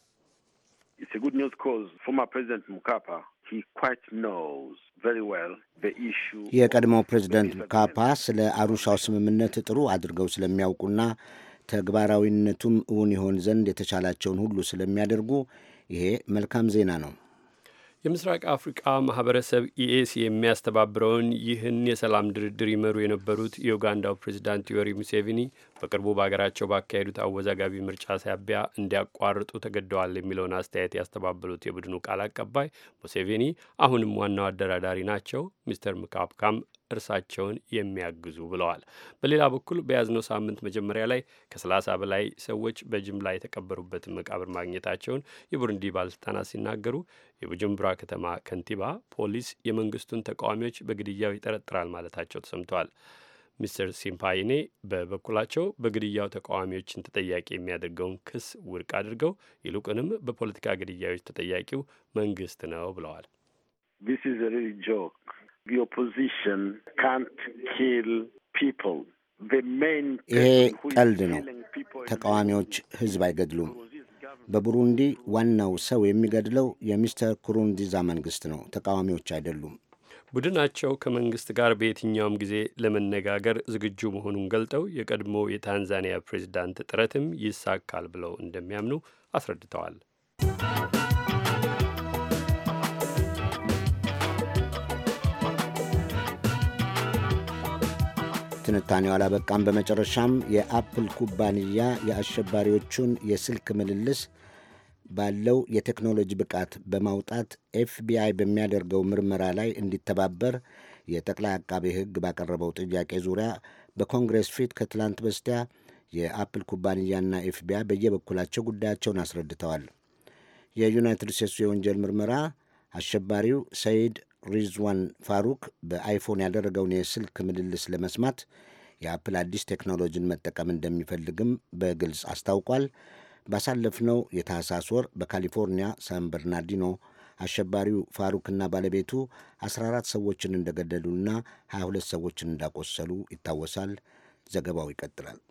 Speaker 5: የቀድሞው ፕሬዚደንት ሙካፓ ስለ አሩሻው ስምምነት ጥሩ አድርገው ስለሚያውቁና ተግባራዊነቱም እውን ይሆን ዘንድ የተቻላቸውን ሁሉ ስለሚያደርጉ ይሄ መልካም ዜና ነው።
Speaker 4: የምስራቅ አፍሪቃ ማህበረሰብ ኢኤሲ የሚያስተባብረውን ይህን የሰላም ድርድር ይመሩ የነበሩት የኡጋንዳው ፕሬዚዳንት ዮዌሪ ሙሴቬኒ በቅርቡ በሀገራቸው ባካሄዱት አወዛጋቢ ምርጫ ሳቢያ እንዲያቋርጡ ተገደዋል የሚለውን አስተያየት ያስተባበሉት የቡድኑ ቃል አቀባይ ሙሴቬኒ አሁንም ዋናው አደራዳሪ ናቸው፣ ሚስተር ሙካፓም እርሳቸውን የሚያግዙ ብለዋል። በሌላ በኩል በያዝነው ሳምንት መጀመሪያ ላይ ከሰላሳ በላይ ሰዎች በጅምላ የተቀበሩበትን መቃብር ማግኘታቸውን የቡሩንዲ ባለስልጣናት ሲናገሩ የቡጁምቡራ ከተማ ከንቲባ ፖሊስ የመንግስቱን ተቃዋሚዎች በግድያው ይጠረጥራል ማለታቸው ተሰምተዋል። ሚስተር ሲምፓይኔ በበኩላቸው በግድያው ተቃዋሚዎችን ተጠያቂ የሚያደርገውን ክስ ውድቅ አድርገው ይልቁንም በፖለቲካ ግድያዎች ተጠያቂው መንግስት ነው ብለዋል።
Speaker 13: the opposition can't kill people. The main
Speaker 5: ይሄ ቀልድ ነው። ተቃዋሚዎች ሕዝብ አይገድሉም። በቡሩንዲ ዋናው ሰው የሚገድለው የሚስተር ኩሩንዚዛ መንግስት ነው፣ ተቃዋሚዎች አይደሉም።
Speaker 4: ቡድናቸው ከመንግስት ጋር በየትኛውም ጊዜ ለመነጋገር ዝግጁ መሆኑን ገልጠው የቀድሞ የታንዛኒያ ፕሬዝዳንት ጥረትም ይሳካል ብለው እንደሚያምኑ አስረድተዋል።
Speaker 5: ትንታኔው አላበቃም። በመጨረሻም የአፕል ኩባንያ የአሸባሪዎቹን የስልክ ምልልስ ባለው የቴክኖሎጂ ብቃት በማውጣት ኤፍቢአይ በሚያደርገው ምርመራ ላይ እንዲተባበር የጠቅላይ አቃቤ ሕግ ባቀረበው ጥያቄ ዙሪያ በኮንግሬስ ፊት ከትላንት በስቲያ የአፕል ኩባንያና ኤፍቢአይ በየበኩላቸው ጉዳያቸውን አስረድተዋል። የዩናይትድ ስቴትሱ የወንጀል ምርመራ አሸባሪው ሰይድ ሪዝዋን ፋሩክ በአይፎን ያደረገውን የስልክ ምልልስ ለመስማት የአፕል አዲስ ቴክኖሎጂን መጠቀም እንደሚፈልግም በግልጽ አስታውቋል። ባሳለፍነው የታህሳስ ወር በካሊፎርኒያ ሳን በርናርዲኖ አሸባሪው ፋሩክና ባለቤቱ አስራ አራት ሰዎችን እንደገደሉና ሀያ ሁለት ሰዎችን እንዳቆሰሉ ይታወሳል። ዘገባው ይቀጥላል።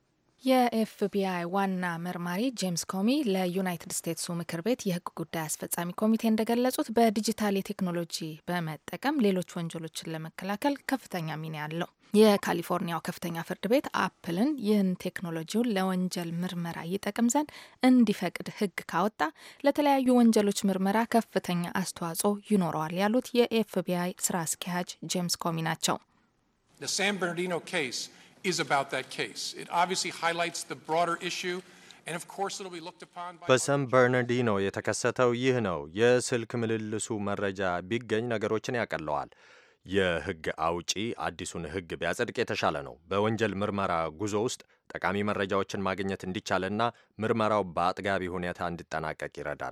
Speaker 6: የኤፍቢአይ ዋና መርማሪ ጄምስ ኮሚ ለዩናይትድ ስቴትሱ ምክር ቤት የሕግ ጉዳይ አስፈጻሚ ኮሚቴ እንደገለጹት በዲጂታል የቴክኖሎጂ በመጠቀም ሌሎች ወንጀሎችን ለመከላከል ከፍተኛ ሚና አለው። የካሊፎርኒያው ከፍተኛ ፍርድ ቤት አፕልን ይህን ቴክኖሎጂውን ለወንጀል ምርመራ ይጠቅም ዘንድ እንዲፈቅድ ሕግ ካወጣ ለተለያዩ ወንጀሎች ምርመራ ከፍተኛ አስተዋጽኦ ይኖረዋል ያሉት የኤፍቢአይ ስራ አስኪያጅ ጄምስ ኮሚ ናቸው።
Speaker 14: The San Bernardino case is about that case. It obviously highlights the broader issue and of course it'll be looked upon by
Speaker 15: በሳን በርናርዲኖ የተከሰተው ይህ ነው። የስልክ ምልልሱ መረጃ ቢገኝ ነገሮችን ያቀለዋል። የህግ አውጪ አዲሱን ህግ ቢያጸድቅ የተሻለ ነው። በወንጀል ምርመራ ጉዞ ውስጥ ጠቃሚ መረጃዎችን ማግኘት እንዲቻልና ምርመራው በአጥጋቢ ሁኔታ እንዲጠናቀቅ ይረዳል።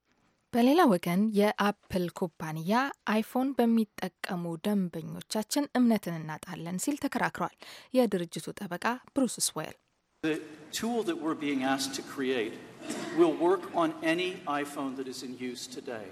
Speaker 6: በሌላ ወገን የአፕል ኩባንያ አይፎን በሚጠቀሙ ደንበኞቻችን እምነትን እናጣለን ሲል ተከራክሯል። የድርጅቱ ጠበቃ ብሩስ ስዌል
Speaker 16: The tool that we're being asked to create will work on any iPhone that is in use today.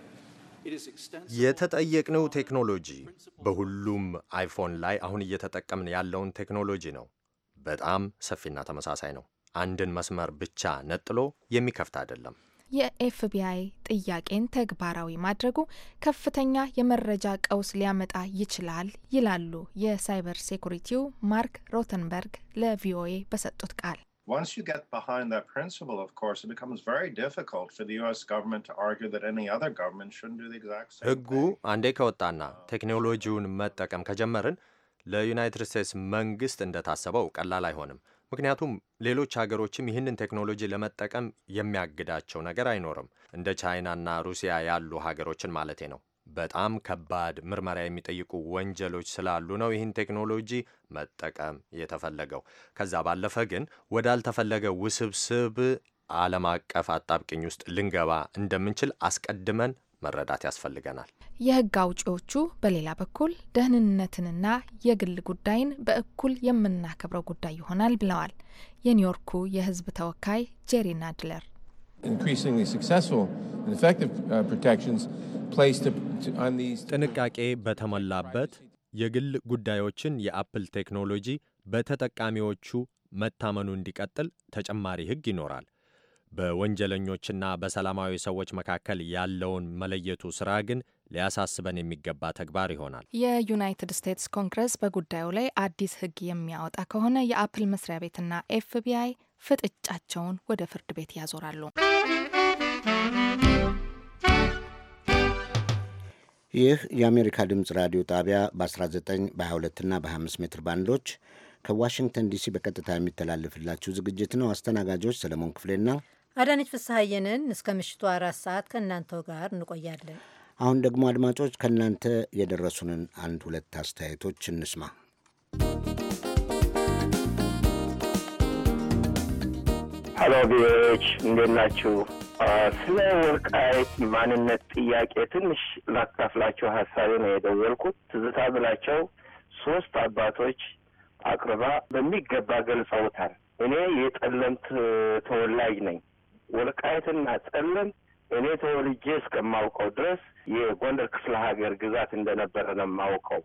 Speaker 15: የተጠየቅነው ቴክኖሎጂ በሁሉም አይፎን ላይ አሁን እየተጠቀምን ያለውን ቴክኖሎጂ ነው። በጣም ሰፊና ተመሳሳይ ነው። አንድን መስመር ብቻ ነጥሎ የሚከፍት አይደለም።
Speaker 6: የኤፍቢአይ ጥያቄን ተግባራዊ ማድረጉ ከፍተኛ የመረጃ ቀውስ ሊያመጣ ይችላል ይላሉ የሳይበር ሴኩሪቲው ማርክ ሮተንበርግ ለቪኦኤ በሰጡት ቃል።
Speaker 17: Once you get behind that principle, of course, it becomes very difficult for the U S government to argue that any other government shouldn't do the exact same thing.
Speaker 15: ሕጉ አንዴ ከወጣና ቴክኖሎጂውን መጠቀም ከጀመርን ለዩናይትድ ስቴትስ መንግስት እንደታሰበው ቀላል አይሆንም። ምክንያቱም ሌሎች ሀገሮችም ይህንን ቴክኖሎጂ ለመጠቀም የሚያግዳቸው ነገር አይኖርም። እንደ ቻይናና ሩሲያ ያሉ ሀገሮችን ማለቴ ነው። በጣም ከባድ ምርመራ የሚጠይቁ ወንጀሎች ስላሉ ነው ይህን ቴክኖሎጂ መጠቀም የተፈለገው። ከዛ ባለፈ ግን ወዳልተፈለገ ውስብስብ ዓለም አቀፍ አጣብቅኝ ውስጥ ልንገባ እንደምንችል አስቀድመን መረዳት ያስፈልገናል።
Speaker 6: የህግ አውጪዎቹ በሌላ በኩል ደህንነትንና የግል ጉዳይን በእኩል የምናከብረው ጉዳይ ይሆናል ብለዋል። የኒውዮርኩ የህዝብ ተወካይ ጄሪ ናድለር
Speaker 18: increasingly successful and effective uh, protections placed to, to, on these
Speaker 15: ጥንቃቄ በተሞላበት የግል ጉዳዮችን የአፕል ቴክኖሎጂ በተጠቃሚዎቹ መታመኑ እንዲቀጥል ተጨማሪ ህግ ይኖራል። በወንጀለኞችና በሰላማዊ ሰዎች መካከል ያለውን መለየቱ ስራ ግን ሊያሳስበን የሚገባ ተግባር ይሆናል።
Speaker 6: የዩናይትድ ስቴትስ ኮንግረስ በጉዳዩ ላይ አዲስ ህግ የሚያወጣ ከሆነ የአፕል መስሪያ ቤትና ኤፍቢአይ ፍጥጫቸውን ወደ ፍርድ ቤት ያዞራሉ።
Speaker 5: ይህ የአሜሪካ ድምፅ ራዲዮ ጣቢያ በ19 በ22 እና በ25 ሜትር ባንዶች ከዋሽንግተን ዲሲ በቀጥታ የሚተላለፍላችሁ ዝግጅት ነው። አስተናጋጆች ሰለሞን ክፍሌና
Speaker 2: አዳነች ፍስሐየንን እስከ ምሽቱ አራት ሰዓት ከእናንተው ጋር እንቆያለን።
Speaker 5: አሁን ደግሞ አድማጮች ከእናንተ የደረሱንን አንድ ሁለት አስተያየቶች እንስማ።
Speaker 19: ሀሎ ቪኦኤዎች እንዴት ናችሁ? ስለ ወልቃይት ማንነት ጥያቄ ትንሽ ላካፍላችሁ ሀሳቤ ነው የደወልኩት። ትዝታ ብላቸው ሶስት አባቶች አቅርባ በሚገባ ገልጸውታል። እኔ የጠለምት ተወላጅ ነኝ። ወልቃይትና ጠለምት እኔ ተወልጄ እስከማውቀው ድረስ የጎንደር ክፍለ ሀገር ግዛት እንደነበረ ነው የማውቀው።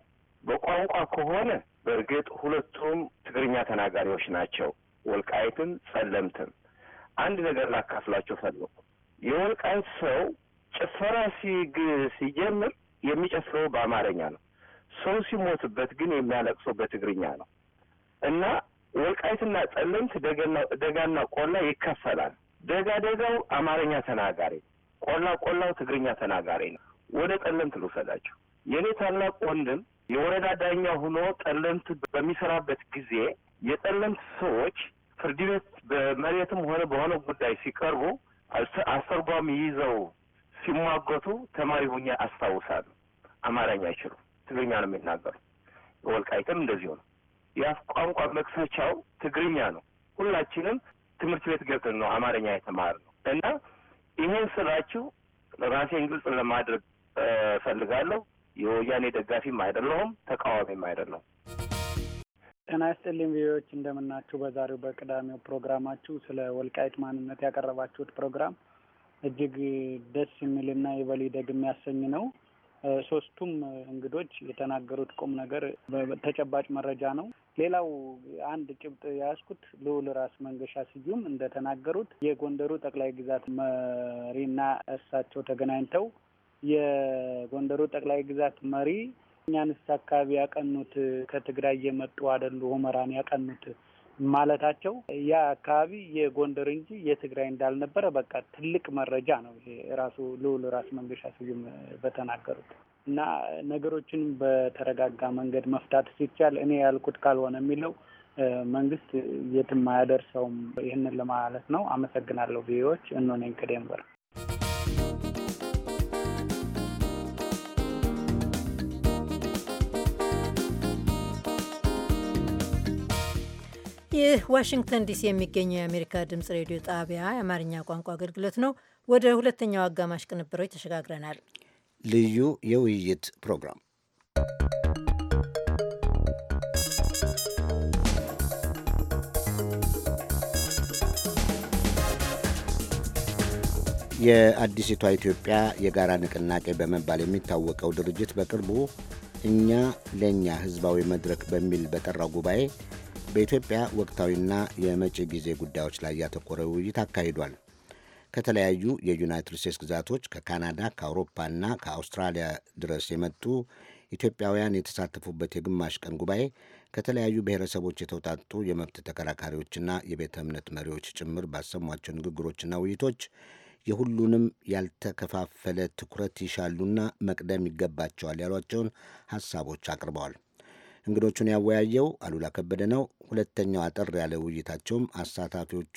Speaker 19: በቋንቋ ከሆነ በእርግጥ ሁለቱም ትግርኛ ተናጋሪዎች ናቸው፣ ወልቃይትም ጸለምትም። አንድ ነገር ላካፍላቸው ፈለኩ። የወልቃይት ሰው ጭፈራ ሲግ ሲጀምር የሚጨፍረው በአማርኛ ነው። ሰው ሲሞትበት ግን የሚያለቅሰው በትግርኛ ነው። እና ወልቃይትና ጸለምት ደጋና ደጋና ቆላ ይከፈላል። ደጋ ደጋው አማርኛ ተናጋሪ፣ ቆላ ቆላው ትግርኛ ተናጋሪ ነው። ወደ ጠለምት ልውሰዳቸው። የኔ ታላቅ ወንድም የወረዳ ዳኛ ሆኖ ጠለምት በሚሰራበት ጊዜ የጠለምት ሰዎች ፍርድ ቤት በመሬትም ሆነ በሆነ ጉዳይ ሲቀርቡ አስተርጓሚ ይዘው ሲሟገቱ ተማሪ ሆኜ አስታውሳለሁ። አማርኛ አይችሉም፣ ትግርኛ ነው የሚናገሩ። ወልቃይትም እንደዚሁ ነው። የአፍ ቋንቋ መክፈቻው ትግርኛ ነው። ሁላችንም ትምህርት ቤት ገብተን ነው አማርኛ የተማርነው። እና ይሄን ስላችሁ ራሴን ግልጽ ለማድረግ ፈልጋለሁ። የወያኔ ደጋፊም አይደለሁም፣ ተቃዋሚም አይደለሁም።
Speaker 12: ጤና ይስጥልኝ ቪዲዮዎች እንደምናችሁ። በዛሬው በቅዳሜው ፕሮግራማችሁ ስለ ወልቃይት ማንነት ያቀረባችሁት ፕሮግራም እጅግ ደስ የሚልና ይበል ይደግ የሚያሰኝ ነው። ሶስቱም እንግዶች የተናገሩት ቁም ነገር ተጨባጭ መረጃ ነው። ሌላው አንድ ጭብጥ ያስኩት ልዑል ራስ መንገሻ ስዩም እንደተናገሩት የጎንደሩ ጠቅላይ ግዛት መሪና እሳቸው ተገናኝተው የጎንደሩ ጠቅላይ ግዛት መሪ እኛንስ አካባቢ ያቀኑት ከትግራይ የመጡ አይደሉ ሁመራን ያቀኑት ማለታቸው ያ አካባቢ የጎንደር እንጂ የትግራይ እንዳልነበረ በቃ ትልቅ መረጃ ነው። ይሄ ራሱ ልዑል ራስ መንገሻ ስዩም በተናገሩት እና ነገሮችን በተረጋጋ መንገድ መፍታት ሲቻል እኔ ያልኩት ካልሆነ የሚለው መንግስት የትም አያደርሰውም። ይህንን ለማለት ነው። አመሰግናለሁ። ቪዲዮዎች እነሆነኝ ከዴንቨር።
Speaker 2: ይህ ዋሽንግተን ዲሲ የሚገኘው የአሜሪካ ድምጽ ሬዲዮ ጣቢያ የአማርኛ ቋንቋ አገልግሎት ነው። ወደ ሁለተኛው አጋማሽ ቅንብሮች ተሸጋግረናል።
Speaker 5: ልዩ የውይይት ፕሮግራም የአዲሲቷ ኢትዮጵያ የጋራ ንቅናቄ በመባል የሚታወቀው ድርጅት በቅርቡ እኛ ለእኛ ህዝባዊ መድረክ በሚል በጠራው ጉባኤ በኢትዮጵያ ወቅታዊና የመጪ ጊዜ ጉዳዮች ላይ ያተኮረ ውይይት አካሂዷል። ከተለያዩ የዩናይትድ ስቴትስ ግዛቶች ከካናዳ፣ ከአውሮፓና ከአውስትራሊያ ድረስ የመጡ ኢትዮጵያውያን የተሳተፉበት የግማሽ ቀን ጉባኤ ከተለያዩ ብሔረሰቦች የተውጣጡ የመብት ተከራካሪዎችና የቤተ እምነት መሪዎች ጭምር ባሰሟቸው ንግግሮችና ውይይቶች የሁሉንም ያልተከፋፈለ ትኩረት ይሻሉና መቅደም ይገባቸዋል ያሏቸውን ሐሳቦች አቅርበዋል። እንግዶቹን ያወያየው አሉላ ከበደ ነው። ሁለተኛው አጠር ያለ ውይይታቸውም አሳታፊዎቹ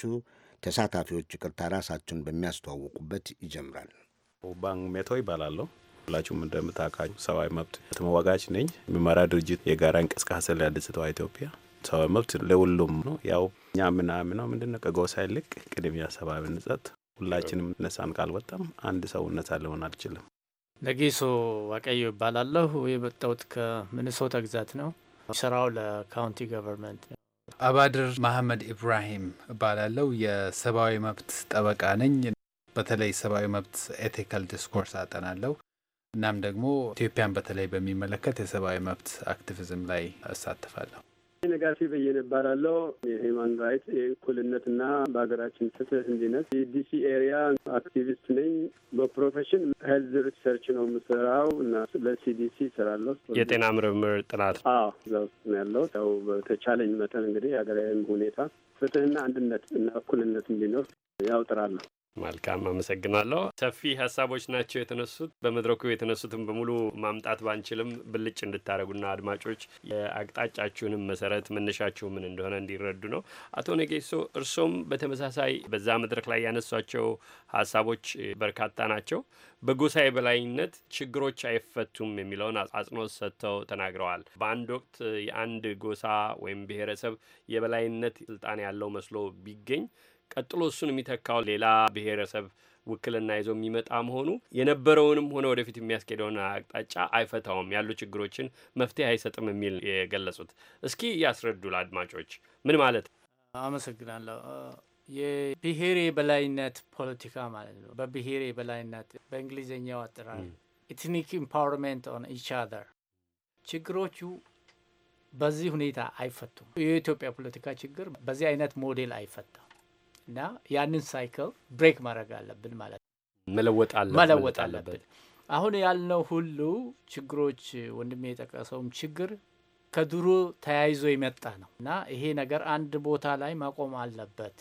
Speaker 5: ተሳታፊዎች ይቅርታ ራሳቸውን በሚያስተዋውቁበት ይጀምራል።
Speaker 20: ባንክ ሜቶ ይባላለሁ። ሁላችሁም እንደምታውቃኙ ሰብአዊ መብት ተሟጋች ነኝ። የሚመራ ድርጅት የጋራ እንቅስቃሴ ለአዲሲቷ ኢትዮጵያ ሰብአዊ መብት ለሁሉም ነው። ያው እኛ ምናምነው ምንድነው ከጎሳ ይልቅ ቅድሚያ ሰብአዊነት። ሁላችንም ነፃን ካልወጣም አንድ ሰው ነፃ ሊሆን አልችልም።
Speaker 21: ለጌሶ ዋቀዮ ይባላለሁ። የመጣሁት ከሚኒሶታ ግዛት ነው። ስራው ለካውንቲ ገቨርንመንት ነው።
Speaker 22: አባድር መሐመድ ኢብራሂም እባላለሁ። የሰብአዊ መብት ጠበቃ ነኝ። በተለይ ሰብአዊ መብት ኤቲካል ዲስኮርስ አጠናለሁ። እናም ደግሞ ኢትዮጵያን በተለይ በሚመለከት የሰብአዊ መብት አክቲቪዝም ላይ እሳተፋለሁ።
Speaker 23: ነጋሲ በየነ እባላለሁ። የሂውማን ራይት የእኩልነትና በሀገራችን ፍትህ እንዲነት የዲሲ ኤሪያ አክቲቪስት ነኝ። በፕሮፌሽን ሄልዝ ሪሰርች ነው የምሰራው እና ለሲዲሲ እሰራለሁ።
Speaker 4: የጤና ምርምር ጥናት።
Speaker 23: አዎ እዛ ውስጥ ነው ያለው። ያው በተቻለኝ መጠን እንግዲህ ሀገራዊ ሁኔታ ፍትህና አንድነት እና እኩልነት እንዲኖር ያው ጥራለሁ።
Speaker 4: መልካም አመሰግናለሁ። ሰፊ ሀሳቦች ናቸው የተነሱት። በመድረኩ የተነሱትን በሙሉ ማምጣት ባንችልም ብልጭ እንድታደርጉና አድማጮች የአቅጣጫችሁንም መሰረት መነሻችሁ ምን እንደሆነ እንዲረዱ ነው። አቶ ነጌሶ እርሶም በተመሳሳይ በዛ መድረክ ላይ ያነሷቸው ሀሳቦች በርካታ ናቸው። በጎሳ የበላይነት ችግሮች አይፈቱም የሚለውን አጽንኦት ሰጥተው ተናግረዋል። በአንድ ወቅት የአንድ ጎሳ ወይም ብሔረሰብ የበላይነት ስልጣን ያለው መስሎ ቢገኝ ቀጥሎ እሱን የሚተካው ሌላ ብሔረሰብ ውክልና ይዞ የሚመጣ መሆኑ የነበረውንም ሆነ ወደፊት የሚያስኬደውን አቅጣጫ አይፈታውም፣ ያሉ ችግሮችን መፍትሄ አይሰጥም የሚል የገለጹት። እስኪ ያስረዱ ለአድማጮች ምን ማለት?
Speaker 21: አመሰግናለሁ። የብሔር የበላይነት ፖለቲካ ማለት ነው። በብሔር የበላይነት በእንግሊዝኛው አጠራር ኢትኒክ ኢምፓወርመንት ኦን ኢች አዘር፣ ችግሮቹ በዚህ ሁኔታ አይፈቱም። የኢትዮጵያ ፖለቲካ ችግር በዚህ አይነት ሞዴል አይፈታም እና ያንን ሳይክል ብሬክ ማድረግ አለብን ማለት ነው።
Speaker 4: መለወጥ አለብን
Speaker 21: መለወጥ አለብን። አሁን ያልነው ሁሉ ችግሮች ወንድሜ የጠቀሰውም ችግር ከድሮ ተያይዞ የመጣ ነው እና ይሄ ነገር አንድ ቦታ ላይ ማቆም አለበት።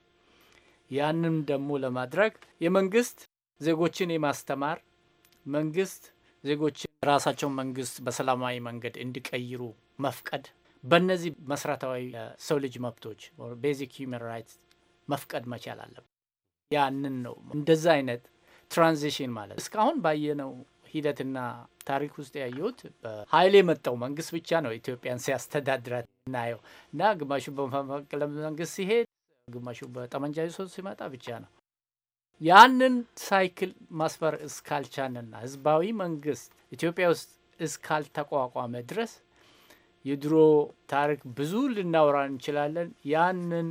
Speaker 21: ያንን ደግሞ ለማድረግ የመንግስት ዜጎችን የማስተማር መንግስት ዜጎችን ራሳቸውን መንግስት በሰላማዊ መንገድ እንዲቀይሩ መፍቀድ በእነዚህ መሰረታዊ ሰው ልጅ መብቶች ቤዚክ ሂውማን ራይትስ መፍቀድ መቻል አለበት። ያንን ነው እንደዛ አይነት ትራንዚሽን ማለት እስካሁን ባየነው ሂደትና ታሪክ ውስጥ ያየሁት በኃይል የመጣው መንግስት ብቻ ነው ኢትዮጵያን ሲያስተዳድራት እናየው እና ግማሹ በመፈንቅለ መንግስት ሲሄድ ግማሹ በጠመንጃ ይዞ ሲመጣ ብቻ ነው። ያንን ሳይክል ማስፈር እስካልቻንና ህዝባዊ መንግስት ኢትዮጵያ ውስጥ እስካልተቋቋመ ድረስ የድሮ ታሪክ ብዙ ልናወራ እንችላለን። ያንን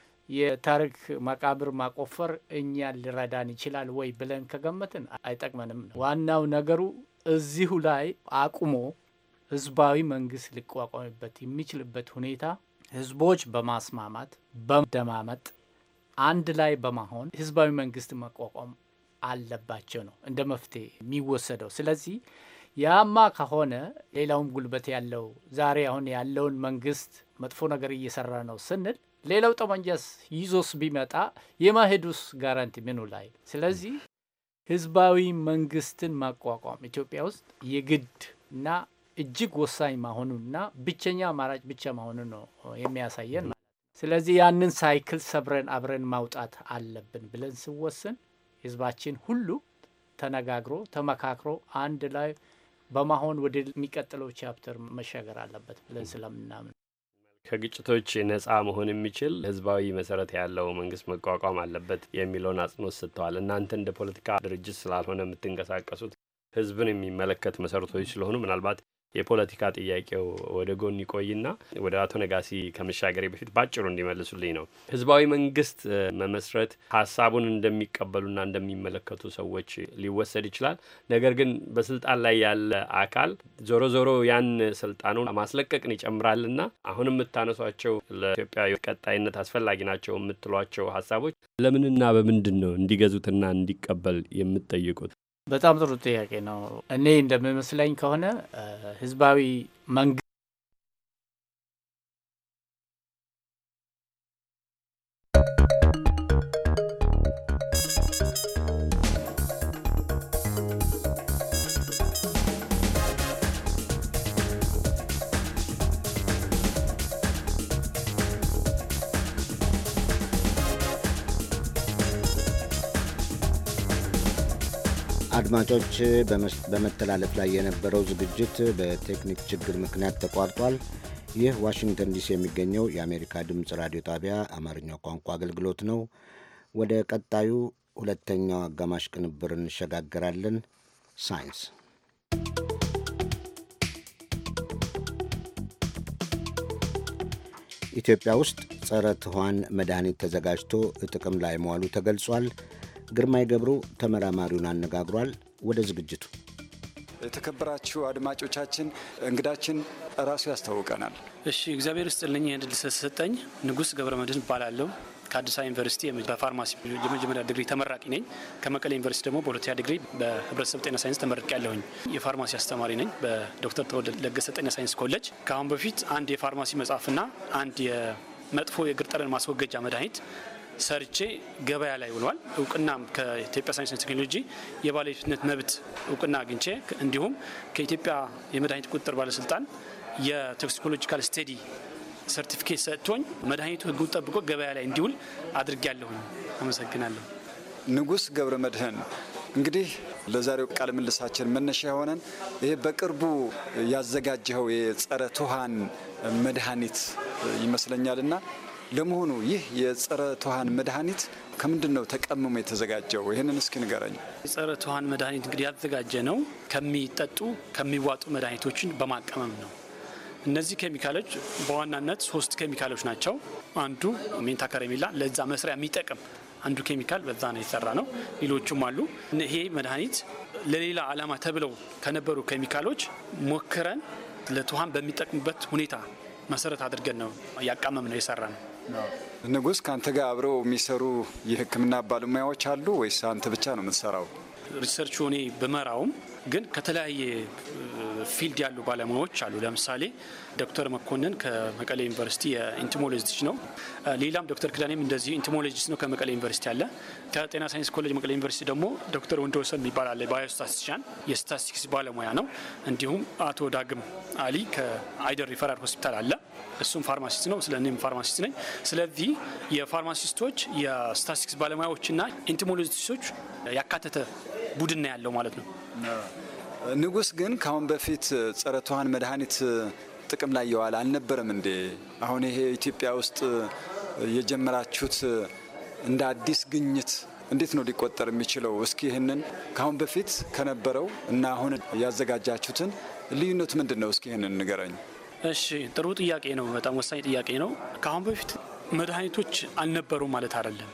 Speaker 21: የታሪክ መቃብር ማቆፈር እኛን ሊረዳን ይችላል ወይ ብለን ከገመትን አይጠቅመንም ነው። ዋናው ነገሩ እዚሁ ላይ አቁሞ ህዝባዊ መንግስት ሊቋቋምበት የሚችልበት ሁኔታ ህዝቦች በማስማማት በመደማመጥ አንድ ላይ በመሆን ህዝባዊ መንግስት መቋቋም አለባቸው ነው እንደ መፍትሄ የሚወሰደው። ስለዚህ ያማ ከሆነ ሌላውም ጉልበት ያለው ዛሬ አሁን ያለውን መንግስት መጥፎ ነገር እየሰራ ነው ስንል ሌላው ጠመንጃስ ይዞስ ቢመጣ የማሄዱስ ጋራንቲ ምኑ ላይ? ስለዚህ ህዝባዊ መንግስትን ማቋቋም ኢትዮጵያ ውስጥ የግድ እና እጅግ ወሳኝ መሆኑና ብቸኛ አማራጭ ብቻ መሆኑን ነው የሚያሳየን ማለት ነው። ስለዚህ ያንን ሳይክል ሰብረን አብረን ማውጣት አለብን ብለን ስወስን ህዝባችን ሁሉ ተነጋግሮ ተመካክሮ አንድ ላይ በመሆን ወደ የሚቀጥለው ቻፕተር መሻገር አለበት ብለን ስለምናምን
Speaker 4: ከግጭቶች ነፃ መሆን የሚችል ህዝባዊ መሰረት ያለው መንግስት መቋቋም አለበት የሚለውን አጽንኦት ሰጥተዋል። እናንተ እንደ ፖለቲካ ድርጅት ስላልሆነ የምትንቀሳቀሱት ህዝብን የሚመለከት መሰረቶች ስለሆኑ ምናልባት የፖለቲካ ጥያቄው ወደ ጎን ይቆይና ወደ አቶ ነጋሲ ከመሻገሬ በፊት ባጭሩ እንዲመልሱልኝ ነው። ህዝባዊ መንግስት መመስረት ሀሳቡን እንደሚቀበሉና እንደሚመለከቱ ሰዎች ሊወሰድ ይችላል። ነገር ግን በስልጣን ላይ ያለ አካል ዞሮ ዞሮ ያን ስልጣኑን ማስለቀቅን ይጨምራልና አሁን የምታነሷቸው ለኢትዮጵያ ቀጣይነት አስፈላጊ ናቸው የምትሏቸው ሀሳቦች ለምንና በምንድን ነው እንዲገዙትና እንዲቀበል የምትጠይቁት?
Speaker 21: በጣም ጥሩ ጥያቄ ነው። እኔ እንደሚመስለኝ ከሆነ ህዝባዊ መንግስት
Speaker 5: አድማጮች በመተላለፍ ላይ የነበረው ዝግጅት በቴክኒክ ችግር ምክንያት ተቋርጧል። ይህ ዋሽንግተን ዲሲ የሚገኘው የአሜሪካ ድምፅ ራዲዮ ጣቢያ አማርኛው ቋንቋ አገልግሎት ነው። ወደ ቀጣዩ ሁለተኛው አጋማሽ ቅንብር እንሸጋገራለን። ሳይንስ ኢትዮጵያ ውስጥ ጸረ ትኋን መድኃኒት ተዘጋጅቶ ጥቅም ላይ መዋሉ ተገልጿል። ግርማይ ገብሩ ተመራማሪውን አነጋግሯል። ወደ ዝግጅቱ።
Speaker 1: የተከበራችሁ አድማጮቻችን እንግዳችን ራሱ ያስተዋውቀናል።
Speaker 7: እሺ፣ እግዚአብሔር ይስጥልኝ እድል ስለተሰጠኝ። ንጉስ ገብረመድህን እባላለሁ። ከአዲስ አበባ ዩኒቨርሲቲ በፋርማሲ የመጀመሪያ ዲግሪ ተመራቂ ነኝ። ከመቀሌ ዩኒቨርሲቲ ደግሞ በሁለተኛ ዲግሪ በህብረተሰብ ጤና ሳይንስ ተመርቄ ያለሁኝ። የፋርማሲ አስተማሪ ነኝ በዶክተር ተወልደ ለገሰ ጤና ሳይንስ ኮሌጅ። ከአሁን በፊት አንድ የፋርማሲ መጽሐፍና አንድ የመጥፎ የእግር ጠረን ማስወገጃ መድኃኒት ሰርቼ ገበያ ላይ ውሏል። እውቅናም ከኢትዮጵያ ሳይንስና ቴክኖሎጂ የባለቤትነት መብት እውቅና አግኝቼ እንዲሁም ከኢትዮጵያ የመድኃኒት ቁጥጥር ባለስልጣን የቶክሲኮሎጂካል ስቴዲ ሰርቲፊኬት ሰጥቶኝ መድኃኒቱ ህጉን ጠብቆ ገበያ ላይ እንዲውል አድርጌያለሁኝ። አመሰግናለሁ።
Speaker 1: ንጉስ ገብረመድህን እንግዲህ ለዛሬው ቃለ ምልልሳችን መነሻ የሆነን ይሄ በቅርቡ ያዘጋጀኸው የጸረ ትኋን መድኃኒት ይመስለኛልና ለመሆኑ ይህ የጸረ ትኋን መድኃኒት ከምንድን ነው ተቀምሞ የተዘጋጀው? ይህንን እስኪ ንገረኝ።
Speaker 7: የጸረ ትኋን መድኃኒት እንግዲህ ያዘጋጀ ነው ከሚጠጡ ከሚዋጡ መድኃኒቶችን በማቀመም ነው። እነዚህ ኬሚካሎች በዋናነት ሶስት ኬሚካሎች ናቸው። አንዱ ሜንታ ከረሜላ ለዛ መስሪያ የሚጠቅም አንዱ ኬሚካል በዛ ነው የተሰራ ነው። ሌሎቹም አሉ። ይሄ መድኃኒት ለሌላ ዓላማ ተብለው ከነበሩ ኬሚካሎች ሞክረን ለትኋን በሚጠቅሙበት ሁኔታ መሰረት አድርገን ነው ያቃመም ነው የሰራ ነው።
Speaker 1: ንጉስ ካንተ ጋር አብረው የሚሰሩ የሕክምና ባለሙያዎች አሉ ወይስ አንተ ብቻ ነው የምትሰራው?
Speaker 7: ሪሰርቹ እኔ በመራውም ግን ከተለያየ ፊልድ ያሉ ባለሙያዎች አሉ። ለምሳሌ ዶክተር መኮንን ከመቀሌ ዩኒቨርሲቲ የኢንቲሞሎጂስት ነው። ሌላም ዶክተር ክዳኔም እንደዚህ ኢንቲሞሎጂስት ነው ከመቀሌ ዩኒቨርሲቲ አለ። ከጤና ሳይንስ ኮሌጅ መቀሌ ዩኒቨርሲቲ ደግሞ ዶክተር ወንዶሰን ይባላል ባዮስታቲስቲሻን የስታቲስቲክስ ባለሙያ ነው። እንዲሁም አቶ ዳግም አሊ ከአይደር ሪፈራል ሆስፒታል አለ። እሱም ፋርማሲስት ነው። ስለኔም ፋርማሲስት ነኝ። ስለዚህ የፋርማሲስቶች የስታቲስቲክስ ባለሙያዎችና ኢንቲሞሎጂስቶች ያካተተ ቡድን ያለው ማለት ነው።
Speaker 1: ንጉስ ግን ካሁን በፊት ጸረ ትኋን መድኃኒት ጥቅም ላይ የዋለ አልነበረም እንዴ? አሁን ይሄ ኢትዮጵያ ውስጥ የጀመራችሁት እንደ አዲስ ግኝት እንዴት ነው ሊቆጠር የሚችለው? እስኪ ይህንን ካሁን በፊት ከነበረው እና አሁን ያዘጋጃችሁትን ልዩነት ምንድን ነው? እስኪ ይህንን ንገረኝ።
Speaker 7: እሺ፣ ጥሩ ጥያቄ ነው። በጣም ወሳኝ ጥያቄ ነው። ካሁን በፊት መድኃኒቶች አልነበሩ ማለት አይደለም።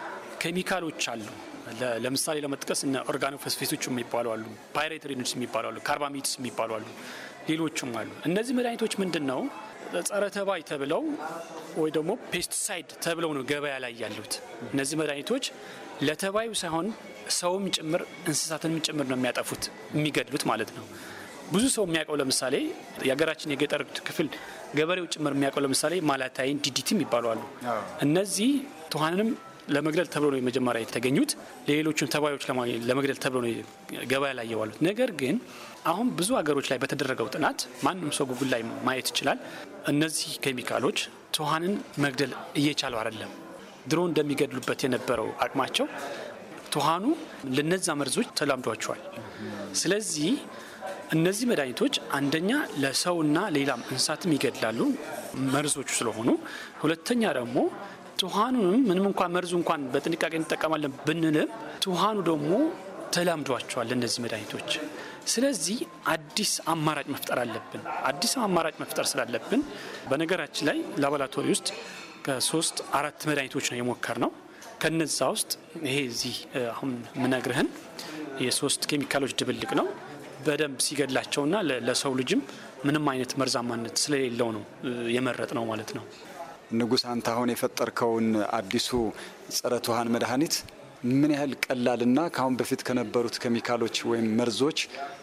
Speaker 7: ኬሚካሎች አሉ። ለምሳሌ ለመጥቀስ እነ ኦርጋኖፎስፌቶች የሚባሉ አሉ፣ ፓይሬትሪኖች የሚባሉ አሉ፣ ካርባሚድስ የሚባሉ አሉ፣ ሌሎችም አሉ። እነዚህ መድኃኒቶች ምንድነው ጸረ ተባይ ተብለው ወይ ደግሞ ፔስቲሳይድ ተብለው ነው ገበያ ላይ ያሉት። እነዚህ መድኃኒቶች ለተባዩ ሳይሆን ሰውም ጭምር እንስሳትንም ጭምር ነው የሚያጠፉት፣ የሚገድሉት ማለት ነው። ብዙ ሰው የሚያውቀው ለምሳሌ የሀገራችን የገጠር ክፍል ገበሬው ጭምር የሚያውቀው ለምሳሌ ማላታይን፣ ዲዲቲ የሚባሉ አሉ። እነዚህ ትኋንንም ለመግደል ተብሎ ነው የመጀመሪያ የተገኙት። ሌሎቹን ተባዮች ለመግደል ተብሎ ነው ገበያ ላይ የዋሉት። ነገር ግን አሁን ብዙ ሀገሮች ላይ በተደረገው ጥናት ማንም ሰው ጉግል ላይ ማየት ይችላል። እነዚህ ኬሚካሎች ትኋንን መግደል እየቻሉ አይደለም። ድሮ እንደሚገድሉበት የነበረው አቅማቸው ትኋኑ ለነዛ መርዞች ተላምዷቸዋል። ስለዚህ እነዚህ መድኃኒቶች አንደኛ ለሰውና ሌላም እንስሳትም ይገድላሉ መርዞቹ ስለሆኑ፣ ሁለተኛ ደግሞ ትኋኑንም ምንም እንኳን መርዙ እንኳን በጥንቃቄ እንጠቀማለን ብንልም ትኋኑ ደግሞ ተላምዷቸዋል እነዚህ መድኃኒቶች። ስለዚህ አዲስ አማራጭ መፍጠር አለብን። አዲስ አማራጭ መፍጠር ስላለብን በነገራችን ላይ ላቦራቶሪ ውስጥ ከሶስት አራት መድኃኒቶች ነው የሞከር ነው። ከነዛ ውስጥ ይሄ እዚህ አሁን ምነግርህን የሶስት ኬሚካሎች ድብልቅ ነው። በደንብ ሲገድላቸውና ለሰው ልጅም ምንም አይነት መርዛማነት ስለሌለው ነው የመረጥ ነው ማለት ነው።
Speaker 1: ንጉስ አንተ አሁን የፈጠርከውን አዲሱ ጸረ ትኋን መድኃኒት ምን ያህል ቀላልና ካሁን በፊት ከነበሩት ኬሚካሎች ወይም መርዞች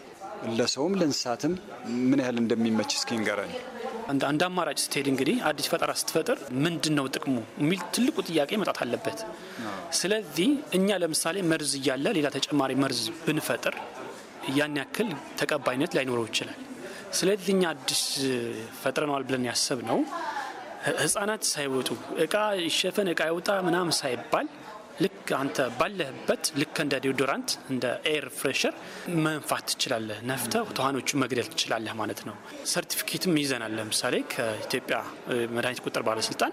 Speaker 1: ለሰውም ለእንስሳትም ምን ያህል እንደሚመች እስኪ ንገረኝ።
Speaker 7: አንድ አማራጭ ስትሄድ እንግዲህ አዲስ ፈጠራ ስትፈጥር ምንድነው ጥቅሙ የሚል ትልቁ ጥያቄ መጣት አለበት። ስለዚህ እኛ ለምሳሌ መርዝ እያለ ሌላ ተጨማሪ መርዝ ብንፈጥር ያን ያክል ተቀባይነት ላይኖረው ይችላል። ስለዚህ እኛ አዲስ ፈጥረናል ብለን ያሰብነው ህፃናት ሳይወጡ እቃ ይሸፈን እቃ ይውጣ ምናምን ሳይባል ልክ አንተ ባለህበት ልክ እንደ ዲዮዶራንት እንደ ኤር ፍሬሸር መንፋት ትችላለህ። ነፍተህ ትኋኖቹ መግደል ትችላለህ ማለት ነው። ሰርቲፊኬትም ይዘናል። ለምሳሌ ከኢትዮጵያ መድኃኒት ቁጥጥር ባለስልጣን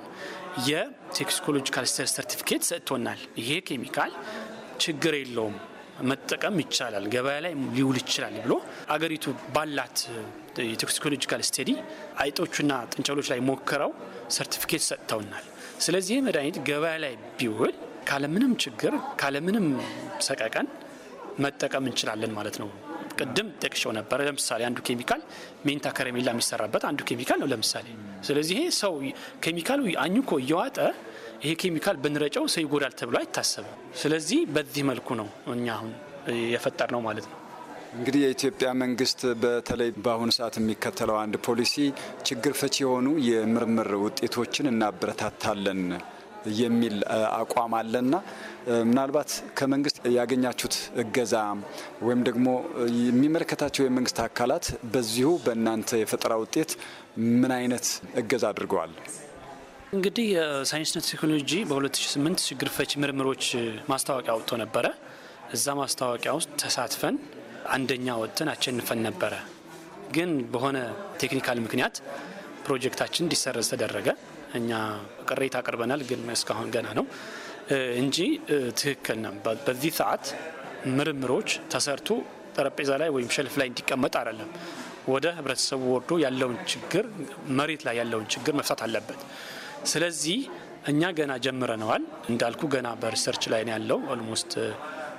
Speaker 7: የቶክሲኮሎጂካል ሰርቲፊኬት ሰጥቶናል። ይሄ ኬሚካል ችግር የለውም መጠቀም ይቻላል፣ ገበያ ላይ ሊውል ይችላል ብሎ አገሪቱ ባላት የቶክሲኮሎጂካል ስቴዲ አይጦቹና ጥንቸሎች ላይ ሞክረው ሰርቲፊኬት ሰጥተውናል። ስለዚህ መድኃኒት ገበያ ላይ ቢውል ካለምንም ችግር ካለምንም ሰቀቀን መጠቀም እንችላለን ማለት ነው። ቅድም ጠቅሼው ነበር። ለምሳሌ አንዱ ኬሚካል ሜንታ ከረሜላ የሚሰራበት አንዱ ኬሚካል ነው ለምሳሌ። ስለዚህ ይሄ ሰው ኬሚካሉ አኝኮ እየዋጠ ይሄ ኬሚካል ብንረጨው ሰው ይጎዳል ተብሎ አይታሰብም። ስለዚህ በዚህ መልኩ ነው እኛ አሁን የፈጠር ነው ማለት ነው።
Speaker 1: እንግዲህ የኢትዮጵያ መንግስት በተለይ በአሁኑ ሰዓት የሚከተለው አንድ ፖሊሲ ችግር ፈቺ የሆኑ የምርምር ውጤቶችን እናበረታታለን የሚል አቋም አለና ምናልባት ከመንግስት ያገኛችሁት እገዛ ወይም ደግሞ የሚመለከታቸው የመንግስት አካላት በዚሁ በእናንተ የፈጠራ ውጤት ምን አይነት እገዛ አድርገዋል?
Speaker 7: እንግዲህ የሳይንስና ቴክኖሎጂ በሁለት ሺህ ስምንት ችግር ፈቺ ምርምሮች ማስታወቂያ አውጥቶ ነበረ። እዛ ማስታወቂያ ውስጥ ተሳትፈን አንደኛ ወጥተን አሸንፈን ነበረ። ግን በሆነ ቴክኒካል ምክንያት ፕሮጀክታችን እንዲሰረዝ ተደረገ። እኛ ቅሬታ አቅርበናል፣ ግን እስካሁን ገና ነው እንጂ ትክክል ነው። በዚህ ሰዓት ምርምሮች ተሰርቶ ጠረጴዛ ላይ ወይም ሸልፍ ላይ እንዲቀመጥ አይደለም። ወደ ህብረተሰቡ ወርዶ ያለውን ችግር መሬት ላይ ያለውን ችግር መፍታት አለበት። ስለዚህ እኛ ገና ጀምረነዋል። እንዳልኩ ገና በሪሰርች ላይ ነው ያለው። ኦልሞስት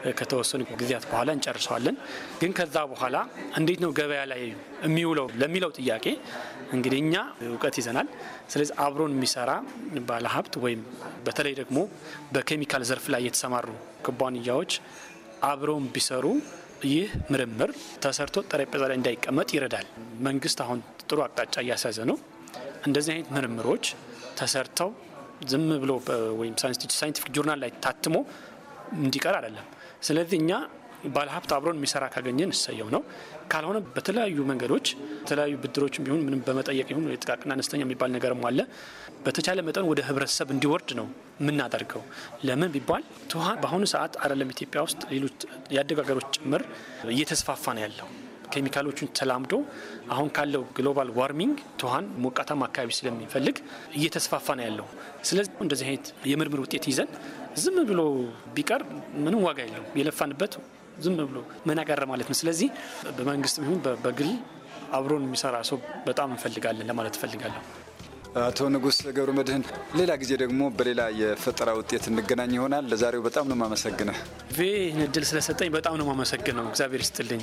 Speaker 7: ከተወሰኑ ጊዜያት በኋላ እንጨርሰዋለን። ግን ከዛ በኋላ እንዴት ነው ገበያ ላይ የሚውለው ለሚለው ጥያቄ እንግዲህ እኛ እውቀት ይዘናል። ስለዚህ አብሮን የሚሰራ ባለሀብት ወይም በተለይ ደግሞ በኬሚካል ዘርፍ ላይ የተሰማሩ ኩባንያዎች አብሮን ቢሰሩ ይህ ምርምር ተሰርቶ ጠረጴዛ ላይ እንዳይቀመጥ ይረዳል። መንግስት አሁን ጥሩ አቅጣጫ እያሳዘ ነው። እንደዚህ አይነት ምርምሮች ተሰርተው ዝም ብሎ ወይም ሳይንቲፊክ ጆርናል ላይ ታትሞ እንዲቀር አይደለም። ስለዚህ እኛ ባለሀብት አብሮን የሚሰራ ካገኘን እሰየው ነው። ካልሆነ በተለያዩ መንገዶች የተለያዩ ብድሮችም ቢሆን ምንም በመጠየቅ ይሁን የጥቃቅና አነስተኛ የሚባል ነገርም አለ። በተቻለ መጠን ወደ ህብረተሰብ እንዲወርድ ነው የምናደርገው። ለምን ቢባል ትኋን በአሁኑ ሰዓት አይደለም ኢትዮጵያ ውስጥ ሌሎች ያደጉ ሀገሮች ጭምር እየተስፋፋ ነው ያለው። ኬሚካሎቹን ተላምዶ አሁን ካለው ግሎባል ዋርሚንግ ትኋን ሞቃታማ አካባቢ ስለሚፈልግ እየተስፋፋ ነው ያለው። ስለዚህ እንደዚህ አይነት የምርምር ውጤት ይዘን ዝም ብሎ ቢቀር ምንም ዋጋ የለውም። የለፋንበት ዝም ብሎ መናቀር ማለት ነው። ስለዚህ በመንግስት ይሁን በግል አብሮን የሚሰራ ሰው በጣም እንፈልጋለን ለማለት እፈልጋለሁ።
Speaker 1: አቶ ንጉስ ገብረ መድህን፣ ሌላ ጊዜ ደግሞ በሌላ የፈጠራ ውጤት እንገናኝ ይሆናል። ለዛሬው በጣም ነው የማመሰግነው። ቪ
Speaker 7: እድል ስለሰጠኝ በጣም ነው የማመሰግነው። እግዚአብሔር ይስጥልኝ።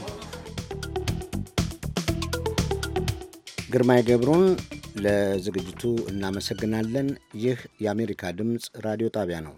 Speaker 5: ግርማይ ገብሩን ለዝግጅቱ እናመሰግናለን። ይህ የአሜሪካ ድምፅ ራዲዮ ጣቢያ ነው።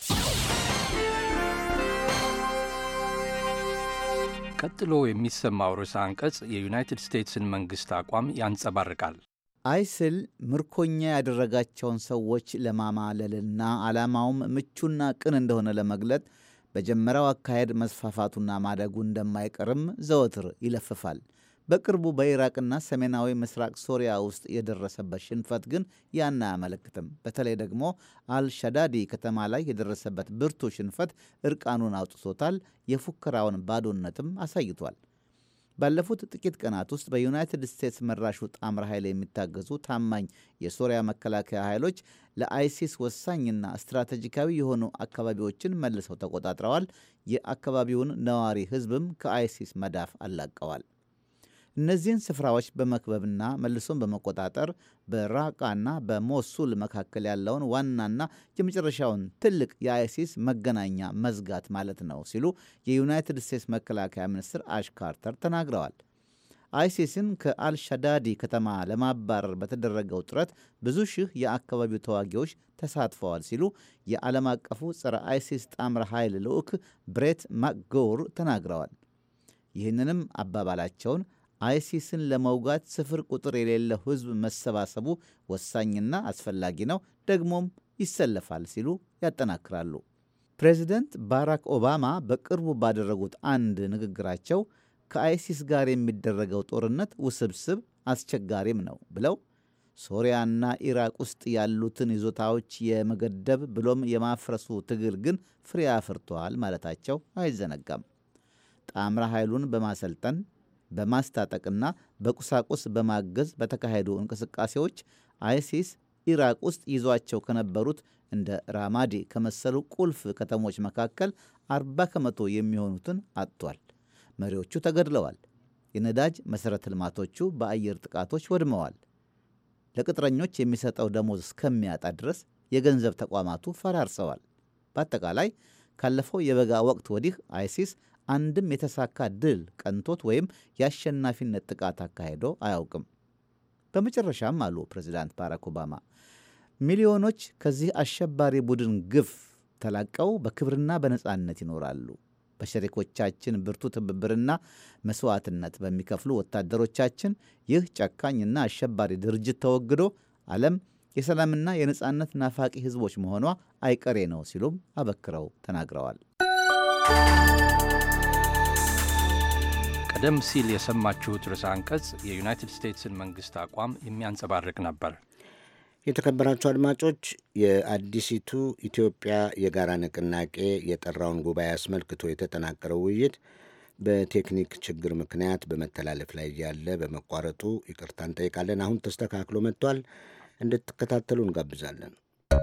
Speaker 3: ቀጥሎ የሚሰማው ርዕሰ አንቀጽ የዩናይትድ ስቴትስን መንግሥት አቋም ያንጸባርቃል።
Speaker 8: አይስል ምርኮኛ ያደረጋቸውን ሰዎች ለማማለልና ዓላማውም ምቹና ቅን እንደሆነ ለመግለጥ በጀመረው አካሄድ መስፋፋቱና ማደጉ እንደማይቀርም ዘወትር ይለፍፋል። በቅርቡ በኢራቅና ሰሜናዊ ምስራቅ ሶሪያ ውስጥ የደረሰበት ሽንፈት ግን ያን አያመለክትም። በተለይ ደግሞ አልሻዳዲ ከተማ ላይ የደረሰበት ብርቱ ሽንፈት እርቃኑን አውጥቶታል። የፉከራውን ባዶነትም አሳይቷል። ባለፉት ጥቂት ቀናት ውስጥ በዩናይትድ ስቴትስ መራሹ ጣምራ ኃይል የሚታገዙ ታማኝ የሶሪያ መከላከያ ኃይሎች ለአይሲስ ወሳኝና ስትራቴጂካዊ የሆኑ አካባቢዎችን መልሰው ተቆጣጥረዋል። የአካባቢውን ነዋሪ ሕዝብም ከአይሲስ መዳፍ አላቀዋል። እነዚህን ስፍራዎች በመክበብና መልሶን በመቆጣጠር በራቃና በሞሱል መካከል ያለውን ዋናና የመጨረሻውን ትልቅ የአይሲስ መገናኛ መዝጋት ማለት ነው ሲሉ የዩናይትድ ስቴትስ መከላከያ ሚኒስትር አሽ ካርተር ተናግረዋል። አይሲስን ከአልሻዳዲ ከተማ ለማባረር በተደረገው ጥረት ብዙ ሺህ የአካባቢው ተዋጊዎች ተሳትፈዋል ሲሉ የዓለም አቀፉ ጸረ አይሲስ ጣምራ ኃይል ልዑክ ብሬት ማክጎር ተናግረዋል። ይህንንም አባባላቸውን አይሲስን ለመውጋት ስፍር ቁጥር የሌለው ሕዝብ መሰባሰቡ ወሳኝና አስፈላጊ ነው፣ ደግሞም ይሰለፋል ሲሉ ያጠናክራሉ። ፕሬዚደንት ባራክ ኦባማ በቅርቡ ባደረጉት አንድ ንግግራቸው ከአይሲስ ጋር የሚደረገው ጦርነት ውስብስብ አስቸጋሪም ነው ብለው ሶሪያና ኢራቅ ውስጥ ያሉትን ይዞታዎች የመገደብ ብሎም የማፍረሱ ትግል ግን ፍሬ አፍርቷል ማለታቸው አይዘነጋም። ጣምራ ኃይሉን በማሰልጠን በማስታጠቅና በቁሳቁስ በማገዝ በተካሄዱ እንቅስቃሴዎች አይሲስ ኢራቅ ውስጥ ይዟቸው ከነበሩት እንደ ራማዲ ከመሰሉ ቁልፍ ከተሞች መካከል አርባ ከመቶ የሚሆኑትን አጥቷል። መሪዎቹ ተገድለዋል። የነዳጅ መሠረተ ልማቶቹ በአየር ጥቃቶች ወድመዋል። ለቅጥረኞች የሚሰጠው ደሞዝ እስከሚያጣ ድረስ የገንዘብ ተቋማቱ ፈራርሰዋል። በአጠቃላይ ካለፈው የበጋ ወቅት ወዲህ አይሲስ አንድም የተሳካ ድል ቀንቶት ወይም የአሸናፊነት ጥቃት አካሄዶ አያውቅም። በመጨረሻም አሉ ፕሬዚዳንት ባራክ ኦባማ፣ ሚሊዮኖች ከዚህ አሸባሪ ቡድን ግፍ ተላቀው በክብርና በነጻነት ይኖራሉ። በሸሪኮቻችን ብርቱ ትብብርና መስዋዕትነት በሚከፍሉ ወታደሮቻችን ይህ ጨካኝና አሸባሪ ድርጅት ተወግዶ ዓለም የሰላምና የነጻነት ናፋቂ ሕዝቦች መሆኗ አይቀሬ ነው ሲሉም አበክረው ተናግረዋል።
Speaker 3: ቀደም ሲል የሰማችሁት ርዕሰ አንቀጽ የዩናይትድ ስቴትስን መንግሥት አቋም የሚያንጸባርቅ ነበር።
Speaker 5: የተከበራችሁ አድማጮች፣ የአዲሲቱ ኢትዮጵያ የጋራ ንቅናቄ የጠራውን ጉባኤ አስመልክቶ የተጠናቀረው ውይይት በቴክኒክ ችግር ምክንያት በመተላለፍ ላይ ያለ በመቋረጡ ይቅርታ እንጠይቃለን። አሁን ተስተካክሎ መጥቷል። እንድትከታተሉ እንጋብዛለን።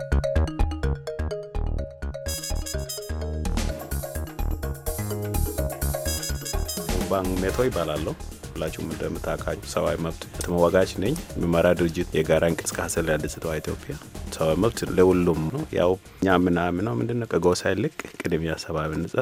Speaker 20: ባንክ ሜቶ ይባላለሁ። ሁላችሁም እንደምታውቃኙ ሰብአዊ መብት ተሟጋች ነኝ። የሚመራ ድርጅት የጋራ እንቅስቃሴ ለአዲስቷ ኢትዮጵያ ሰብአዊ መብት ለሁሉም ነው። ያው እኛ ምናምነው ምንድነው ከጎሳ ይልቅ ቅድሚያ ሰብአዊነት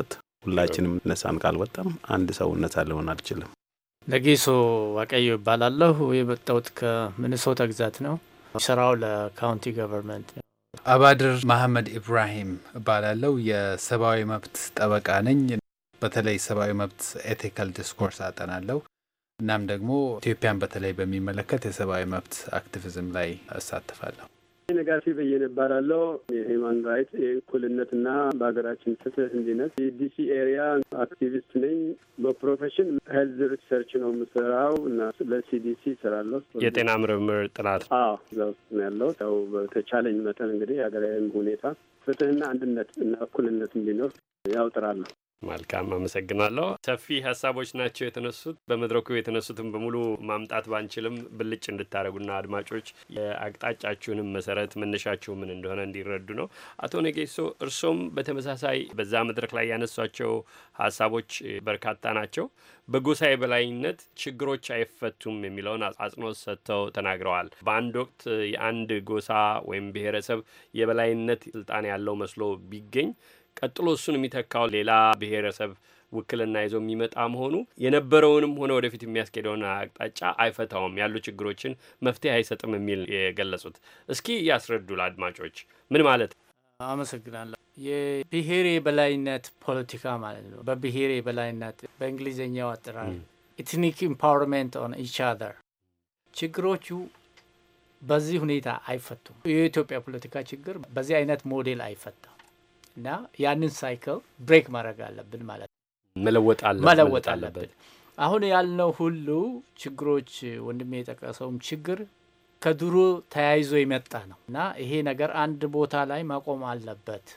Speaker 20: ሁላችንም ነፃን ካልወጣም አንድ ሰው ነፃ ሊሆን አይችልም።
Speaker 21: ለጌሶ ዋቀዮ ይባላለሁ። የመጣሁት ከሚኒሶታ ግዛት ነው። ስራው ለካውንቲ ገቨርንመንት ነው።
Speaker 22: አባድር መሐመድ ኢብራሂም እባላለሁ። የሰብአዊ መብት ጠበቃ ነኝ። በተለይ ሰብአዊ መብት ኤቲካል ዲስኮርስ አጠናለሁ። እናም ደግሞ ኢትዮጵያን በተለይ በሚመለከት የሰብአዊ መብት አክቲቪዝም ላይ እሳተፋለሁ።
Speaker 23: ነጋሲ በየነ እባላለሁ። የሂውማን ራይት የእኩልነትና በሀገራችን ፍትህ እንዲነት የዲሲ ኤሪያ አክቲቪስት ነኝ። በፕሮፌሽን ሄልዝ ሪሰርች ነው የምሰራው እና ለሲዲሲ እሰራለሁ።
Speaker 4: የጤና ምርምር ጥናት።
Speaker 23: አዎ እዛ ውስጥ ነው ያለው። ያው በተቻለኝ መጠን እንግዲህ የሀገራዊ ሁኔታ ፍትህና አንድነት እና እኩልነት እንዲኖር ያው ጥራለሁ።
Speaker 4: መልካም አመሰግናለሁ። ሰፊ ሀሳቦች ናቸው የተነሱት። በመድረኩ የተነሱትን በሙሉ ማምጣት ባንችልም ብልጭ እንድታረጉና አድማጮች የአቅጣጫችሁንም መሰረት መነሻችሁ ምን እንደሆነ እንዲረዱ ነው። አቶ ነጌሶ እርሶም በተመሳሳይ በዛ መድረክ ላይ ያነሷቸው ሀሳቦች በርካታ ናቸው። በጎሳ የበላይነት ችግሮች አይፈቱም የሚለውን አጽንኦት ሰጥተው ተናግረዋል። በአንድ ወቅት የአንድ ጎሳ ወይም ብሔረሰብ የበላይነት ስልጣን ያለው መስሎ ቢገኝ ቀጥሎ እሱን የሚተካው ሌላ ብሔረሰብ ውክልና ይዞ የሚመጣ መሆኑ የነበረውንም ሆነ ወደፊት የሚያስኬደውን አቅጣጫ አይፈታውም፣ ያሉ ችግሮችን መፍትሄ አይሰጥም የሚል የገለጹት። እስኪ ያስረዱ ለአድማጮች ምን ማለት?
Speaker 21: አመሰግናለሁ። የብሔር የበላይነት ፖለቲካ ማለት ነው። በብሔር የበላይነት በእንግሊዝኛው አጠራር ኢትኒክ ኢምፓወርመንት ኦን ኢች አዘር። ችግሮቹ በዚህ ሁኔታ አይፈቱም። የኢትዮጵያ ፖለቲካ ችግር በዚህ አይነት ሞዴል አይፈታም እና ያንን ሳይክል ብሬክ ማድረግ አለብን ማለት ነው።
Speaker 4: መለወጥ አለብን
Speaker 21: መለወጥ አለብን። አሁን ያልነው ሁሉ ችግሮች ወንድሜ የጠቀሰውም ችግር ከድሮ ተያይዞ የመጣ ነው እና ይሄ ነገር አንድ ቦታ ላይ ማቆም አለበት።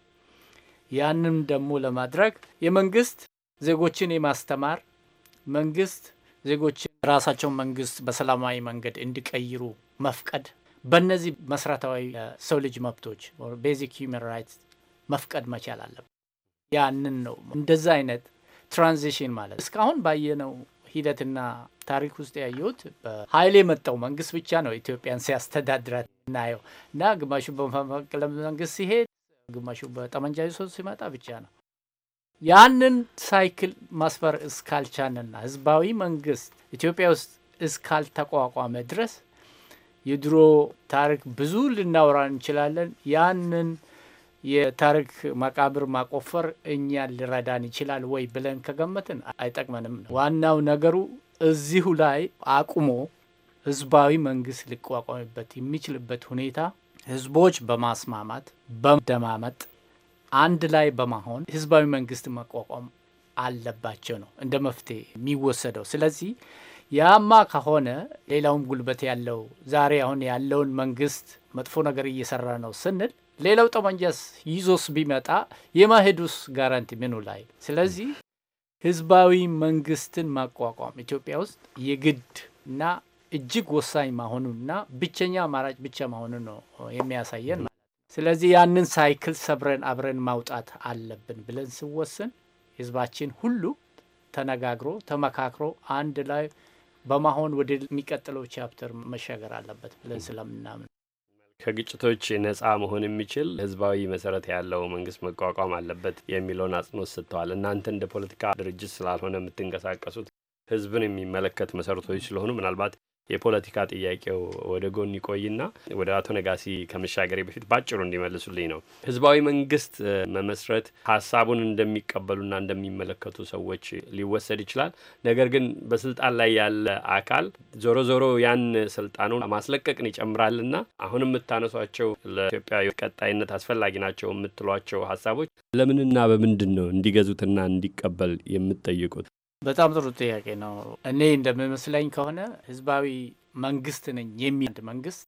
Speaker 21: ያንን ደግሞ ለማድረግ የመንግስት ዜጎችን የማስተማር መንግስት ዜጎችን ራሳቸውን መንግስት በሰላማዊ መንገድ እንዲቀይሩ መፍቀድ፣ በእነዚህ መሰረታዊ ሰው ልጅ መብቶች ቤዚክ ሂውማን ራይትስ መፍቀድ መቻል አለበት። ያንን ነው እንደዛ አይነት ትራንዚሽን ማለት እስካሁን ባየነው ሂደትና ታሪክ ውስጥ ያየሁት በኃይል የመጣው መንግስት ብቻ ነው ኢትዮጵያን ሲያስተዳድራት እናየው እና ግማሹ በመፈንቅለ መንግስት ሲሄድ፣ ግማሹ በጠመንጃ ይዞ ሲመጣ ብቻ ነው። ያንን ሳይክል ማስፈር እስካልቻንና ህዝባዊ መንግስት ኢትዮጵያ ውስጥ እስካልተቋቋመ ድረስ የድሮ ታሪክ ብዙ ልናወራ እንችላለን። ያንን የታሪክ መቃብር ማቆፈር እኛን ሊረዳን ይችላል ወይ ብለን ከገመትን አይጠቅመንም። ዋናው ነገሩ እዚሁ ላይ አቁሞ ህዝባዊ መንግስት ሊቋቋምበት የሚችልበት ሁኔታ ህዝቦች በማስማማት በመደማመጥ አንድ ላይ በመሆን ህዝባዊ መንግስት መቋቋም አለባቸው ነው እንደ መፍትሄ የሚወሰደው። ስለዚህ ያማ ከሆነ ሌላውም ጉልበት ያለው ዛሬ አሁን ያለውን መንግስት መጥፎ ነገር እየሰራ ነው ስንል ሌላው ጠመንጃስ ይዞስ ቢመጣ የማሄዱስ ጋራንቲ ምኑ ላይ? ስለዚህ ህዝባዊ መንግስትን ማቋቋም ኢትዮጵያ ውስጥ የግድ እና እጅግ ወሳኝ መሆኑና ብቸኛ አማራጭ ብቻ መሆኑን ነው የሚያሳየን ማለት። ስለዚህ ያንን ሳይክል ሰብረን አብረን ማውጣት አለብን ብለን ስወስን ህዝባችን ሁሉ ተነጋግሮ ተመካክሮ አንድ ላይ በመሆን ወደ የሚቀጥለው ቻፕተር መሻገር አለበት ብለን ስለምናምን
Speaker 4: ከግጭቶች ነጻ መሆን የሚችል ህዝባዊ መሰረት ያለው መንግስት መቋቋም አለበት የሚለውን አጽንኦት ሰጥተዋል። እናንተ እንደ ፖለቲካ ድርጅት ስላልሆነ የምትንቀሳቀሱት ህዝብን የሚመለከት መሰረቶች ስለሆኑ ምናልባት የፖለቲካ ጥያቄው ወደ ጎን ይቆይና ወደ አቶ ነጋሲ ከመሻገሬ በፊት ባጭሩ እንዲመልሱልኝ ነው። ህዝባዊ መንግስት መመስረት ሀሳቡን እንደሚቀበሉና እንደሚመለከቱ ሰዎች ሊወሰድ ይችላል። ነገር ግን በስልጣን ላይ ያለ አካል ዞሮ ዞሮ ያን ስልጣኑን ማስለቀቅን ይጨምራልና አሁን የምታነሷቸው ለኢትዮጵያ ቀጣይነት አስፈላጊ ናቸው የምትሏቸው ሀሳቦች ለምንና በምንድን ነው እንዲገዙትና እንዲቀበል የምትጠይቁት?
Speaker 21: በጣም ጥሩ ጥያቄ ነው። እኔ እንደሚመስለኝ ከሆነ ህዝባዊ መንግስት ነኝ የሚል መንግስት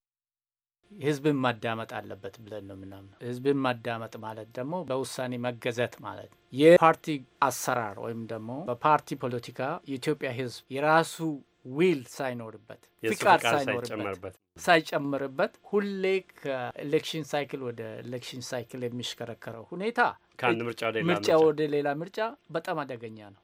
Speaker 21: ህዝብን ማዳመጥ አለበት ብለን ነው ምናምን። ህዝብን ማዳመጥ ማለት ደግሞ በውሳኔ መገዛት ማለት ነው። የፓርቲ አሰራር ወይም ደግሞ በፓርቲ ፖለቲካ የኢትዮጵያ ህዝብ የራሱ ዊል ሳይኖርበት ፍቃድ ሳይኖርበት ሳይጨምርበት ሁሌ ከኤሌክሽን ሳይክል ወደ ኤሌክሽን ሳይክል የሚሽከረከረው ሁኔታ
Speaker 4: ከአንድ ምርጫ ወደ ሌላ
Speaker 21: ምርጫ ወደ ሌላ ምርጫ በጣም አደገኛ ነው።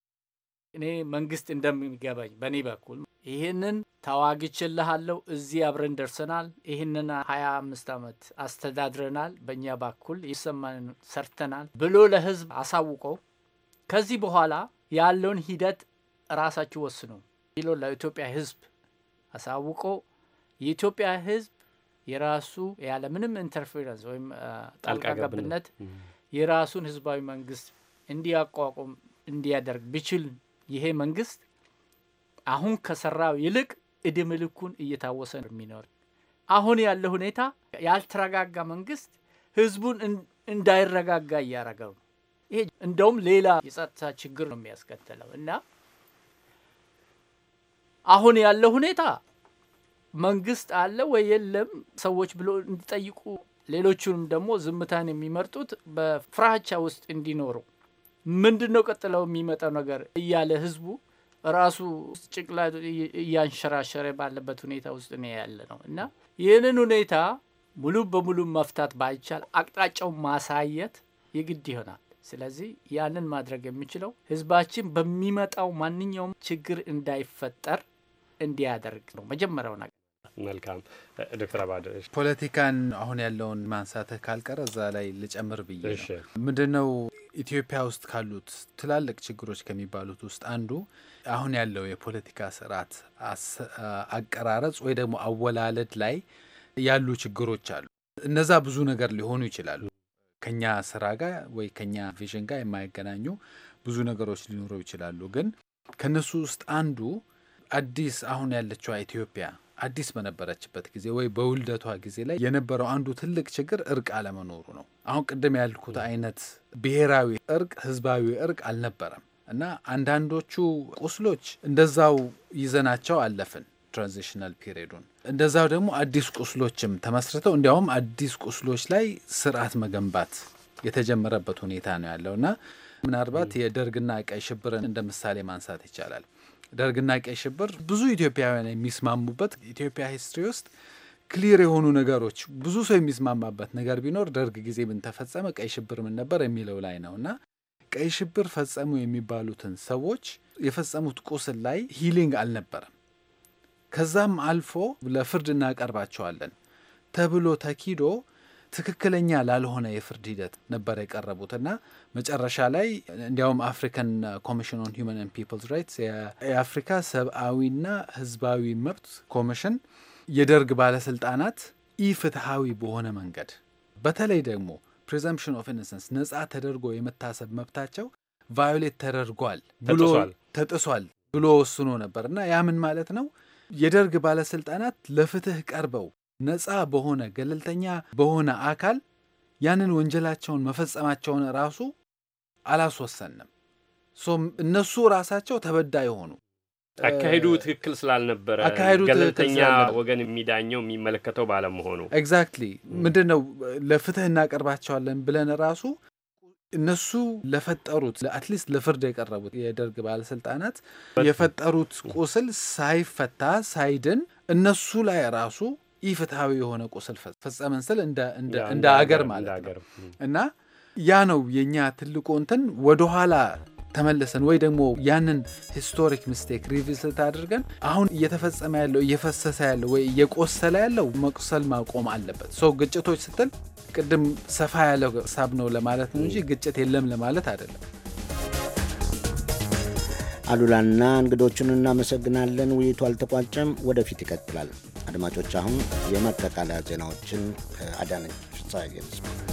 Speaker 21: እኔ መንግስት እንደሚገባኝ በእኔ በኩል ይህንን ተዋግችልሃለሁ፣ እዚህ አብረን ደርሰናል፣ ይህንን ሀያ አምስት ዓመት አስተዳድረናል፣ በእኛ በኩል ይሰማን ሰርተናል ብሎ ለህዝብ አሳውቀው ከዚህ በኋላ ያለውን ሂደት ራሳችሁ ወስኑ ብሎ ለኢትዮጵያ ህዝብ አሳውቆ የኢትዮጵያ ህዝብ የራሱ ያለ ምንም ኢንተርፌረንስ ወይም ጣልቃ ገብነት የራሱን ህዝባዊ መንግስት እንዲያቋቁም እንዲያደርግ ቢችል ይሄ መንግስት አሁን ከሰራው ይልቅ እድምልኩን እየታወሰ የሚኖር አሁን ያለው ሁኔታ ያልተረጋጋ መንግስት ህዝቡን እንዳይረጋጋ እያረጋው ይሄ እንደውም ሌላ የጸጥታ ችግር ነው የሚያስከትለው እና አሁን ያለው ሁኔታ መንግስት አለ ወይ የለም ሰዎች ብሎ እንዲጠይቁ ሌሎቹንም ደግሞ ዝምታን የሚመርጡት በፍራቻ ውስጥ እንዲኖሩ ምንድነው ቀጥለው የሚመጣው ነገር እያለ ህዝቡ ራሱ ጭቅላት እያንሸራሸረ ባለበት ሁኔታ ውስጥ ነው ያለ ነው እና ይህንን ሁኔታ ሙሉ በሙሉ መፍታት ባይቻል አቅጣጫው ማሳየት የግድ ይሆናል። ስለዚህ ያንን ማድረግ የሚችለው ህዝባችን በሚመጣው ማንኛውም ችግር እንዳይፈጠር እንዲያደርግ ነው መጀመሪያው ነገር።
Speaker 4: መልካም ዶክተር አባድ
Speaker 22: ፖለቲካን አሁን ያለውን ማንሳት ካልቀረ እዛ ላይ ልጨምር ብዬ ነው። ምንድነው ኢትዮጵያ ውስጥ ካሉት ትላልቅ ችግሮች ከሚባሉት ውስጥ አንዱ አሁን ያለው የፖለቲካ ስርዓት አቀራረጽ ወይ ደግሞ አወላለድ ላይ ያሉ ችግሮች አሉ። እነዛ ብዙ ነገር ሊሆኑ ይችላሉ። ከኛ ስራ ጋር ወይ ከኛ ቪዥን ጋር የማይገናኙ ብዙ ነገሮች ሊኖሩ ይችላሉ። ግን ከነሱ ውስጥ አንዱ አዲስ አሁን ያለችው ኢትዮጵያ አዲስ በነበረችበት ጊዜ ወይ በውልደቷ ጊዜ ላይ የነበረው አንዱ ትልቅ ችግር እርቅ አለመኖሩ ነው። አሁን ቅድም ያልኩት አይነት ብሔራዊ እርቅ ህዝባዊ እርቅ አልነበረም እና አንዳንዶቹ ቁስሎች እንደዛው ይዘናቸው አለፍን ትራንዚሽናል ፒሪየዱን። እንደዛው ደግሞ አዲስ ቁስሎችም ተመስርተው እንዲያውም አዲስ ቁስሎች ላይ ስርዓት መገንባት የተጀመረበት ሁኔታ ነው ያለውና ምናልባት የደርግና ቀይ ሽብርን እንደ ምሳሌ ማንሳት ይቻላል። ደርግና ቀይ ሽብር ብዙ ኢትዮጵያውያን የሚስማሙበት ኢትዮጵያ ሂስትሪ ውስጥ ክሊር የሆኑ ነገሮች ብዙ ሰው የሚስማማበት ነገር ቢኖር ደርግ ጊዜ ምን ተፈጸመ ቀይ ሽብር ምን ነበር የሚለው ላይ ነውና ቀይ ሽብር ፈጸሙ የሚባሉትን ሰዎች የፈጸሙት ቁስል ላይ ሂሊንግ አልነበረም። ከዛም አልፎ ለፍርድ እናቀርባቸዋለን ተብሎ ተኪዶ ትክክለኛ ላልሆነ የፍርድ ሂደት ነበር የቀረቡትና መጨረሻ ላይ እንዲያውም አፍሪካን ኮሚሽን ኦን ሂውማን ኤንድ ፒፕልስ ራይትስ የአፍሪካ ሰብአዊና ህዝባዊ መብት ኮሚሽን የደርግ ባለስልጣናት ኢፍትሃዊ በሆነ መንገድ በተለይ ደግሞ presumption of innocence ነጻ ተደርጎ የመታሰብ መብታቸው ቫዮሌት ተደርጓል ብሎ ተጥሷል ብሎ ወስኖ ነበርና ያ ምን ማለት ነው? የደርግ ባለስልጣናት ለፍትህ ቀርበው ነጻ በሆነ ገለልተኛ በሆነ አካል ያንን ወንጀላቸውን መፈጸማቸውን ራሱ አላስወሰንም። ሶ እነሱ ራሳቸው ተበዳይ ሆኑ።
Speaker 4: አካሄዱ ትክክል ስላልነበረ ገለልተኛ ወገን የሚዳኘው የሚመለከተው ባለመሆኑ ኤግዛክትሊ
Speaker 22: ምንድነው ለፍትህ እናቀርባቸዋለን ብለን ራሱ እነሱ ለፈጠሩት አትሊስት ለፍርድ የቀረቡት የደርግ ባለስልጣናት የፈጠሩት ቁስል ሳይፈታ ሳይድን እነሱ ላይ ራሱ ኢፍትሃዊ የሆነ ቁስል ፈጸመን ስል እንደ እንደ እንደ አገር ማለት ነው እና ያ ነው የኛ ትልቁ እንትን ወደ ኋላ ተመለሰን ወይ ደግሞ ያንን ሂስቶሪክ ሚስቴክ ሪቪዚት አድርገን አሁን እየተፈጸመ ያለው እየፈሰሰ ያለው ወይ እየቆሰለ ያለው መቁሰል ማቆም አለበት። ሶ ግጭቶች ስትል ቅድም ሰፋ ያለው ሀሳብ ነው ለማለት ነው እንጂ ግጭት የለም ለማለት አይደለም።
Speaker 5: አሉላና እንግዶቹን እናመሰግናለን። ውይይቱ አልተቋጨም፣ ወደፊት ይቀጥላል። አድማጮች አሁን የማጠቃለያ ዜናዎችን አዳነች ሳይገንስ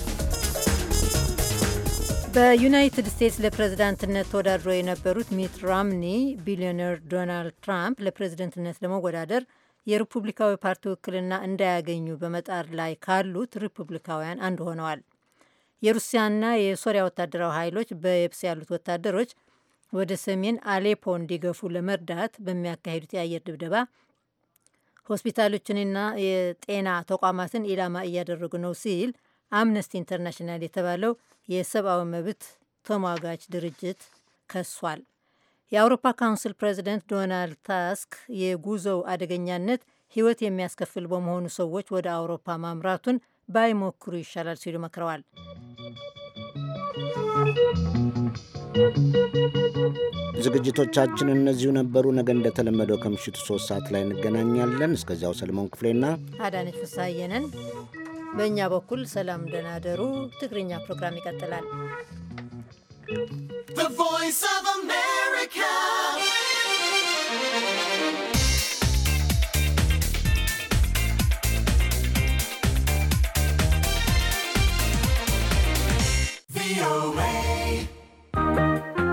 Speaker 2: በዩናይትድ ስቴትስ ለፕሬዝዳንትነት ተወዳድሮ የነበሩት ሚት ሮምኒ ቢሊዮነር ዶናልድ ትራምፕ ለፕሬዝዳንትነት ለመወዳደር የሪፑብሊካዊ ፓርቲ ውክልና እንዳያገኙ በመጣር ላይ ካሉት ሪፑብሊካውያን አንዱ ሆነዋል። የሩሲያና የሶሪያ ወታደራዊ ኃይሎች በየብስ ያሉት ወታደሮች ወደ ሰሜን አሌፖ እንዲገፉ ለመርዳት በሚያካሂዱት የአየር ድብደባ ሆስፒታሎችንና የጤና ተቋማትን ኢላማ እያደረጉ ነው ሲል አምነስቲ ኢንተርናሽናል የተባለው የሰብአዊ መብት ተሟጋች ድርጅት ከሷል። የአውሮፓ ካውንስል ፕሬዚደንት ዶናልድ ታስክ የጉዞው አደገኛነት ሕይወት የሚያስከፍል በመሆኑ ሰዎች ወደ አውሮፓ ማምራቱን ባይሞክሩ ይሻላል ሲሉ መክረዋል።
Speaker 5: ዝግጅቶቻችን እነዚሁ ነበሩ። ነገ እንደተለመደው ከምሽቱ ሶስት ሰዓት ላይ እንገናኛለን። እስከዚያው ሰለሞን ክፍሌና
Speaker 2: አዳነች ፍስሐየንን በእኛ በኩል ሰላም ደህና ደሩ። ትግርኛ ፕሮግራም ይቀጥላል።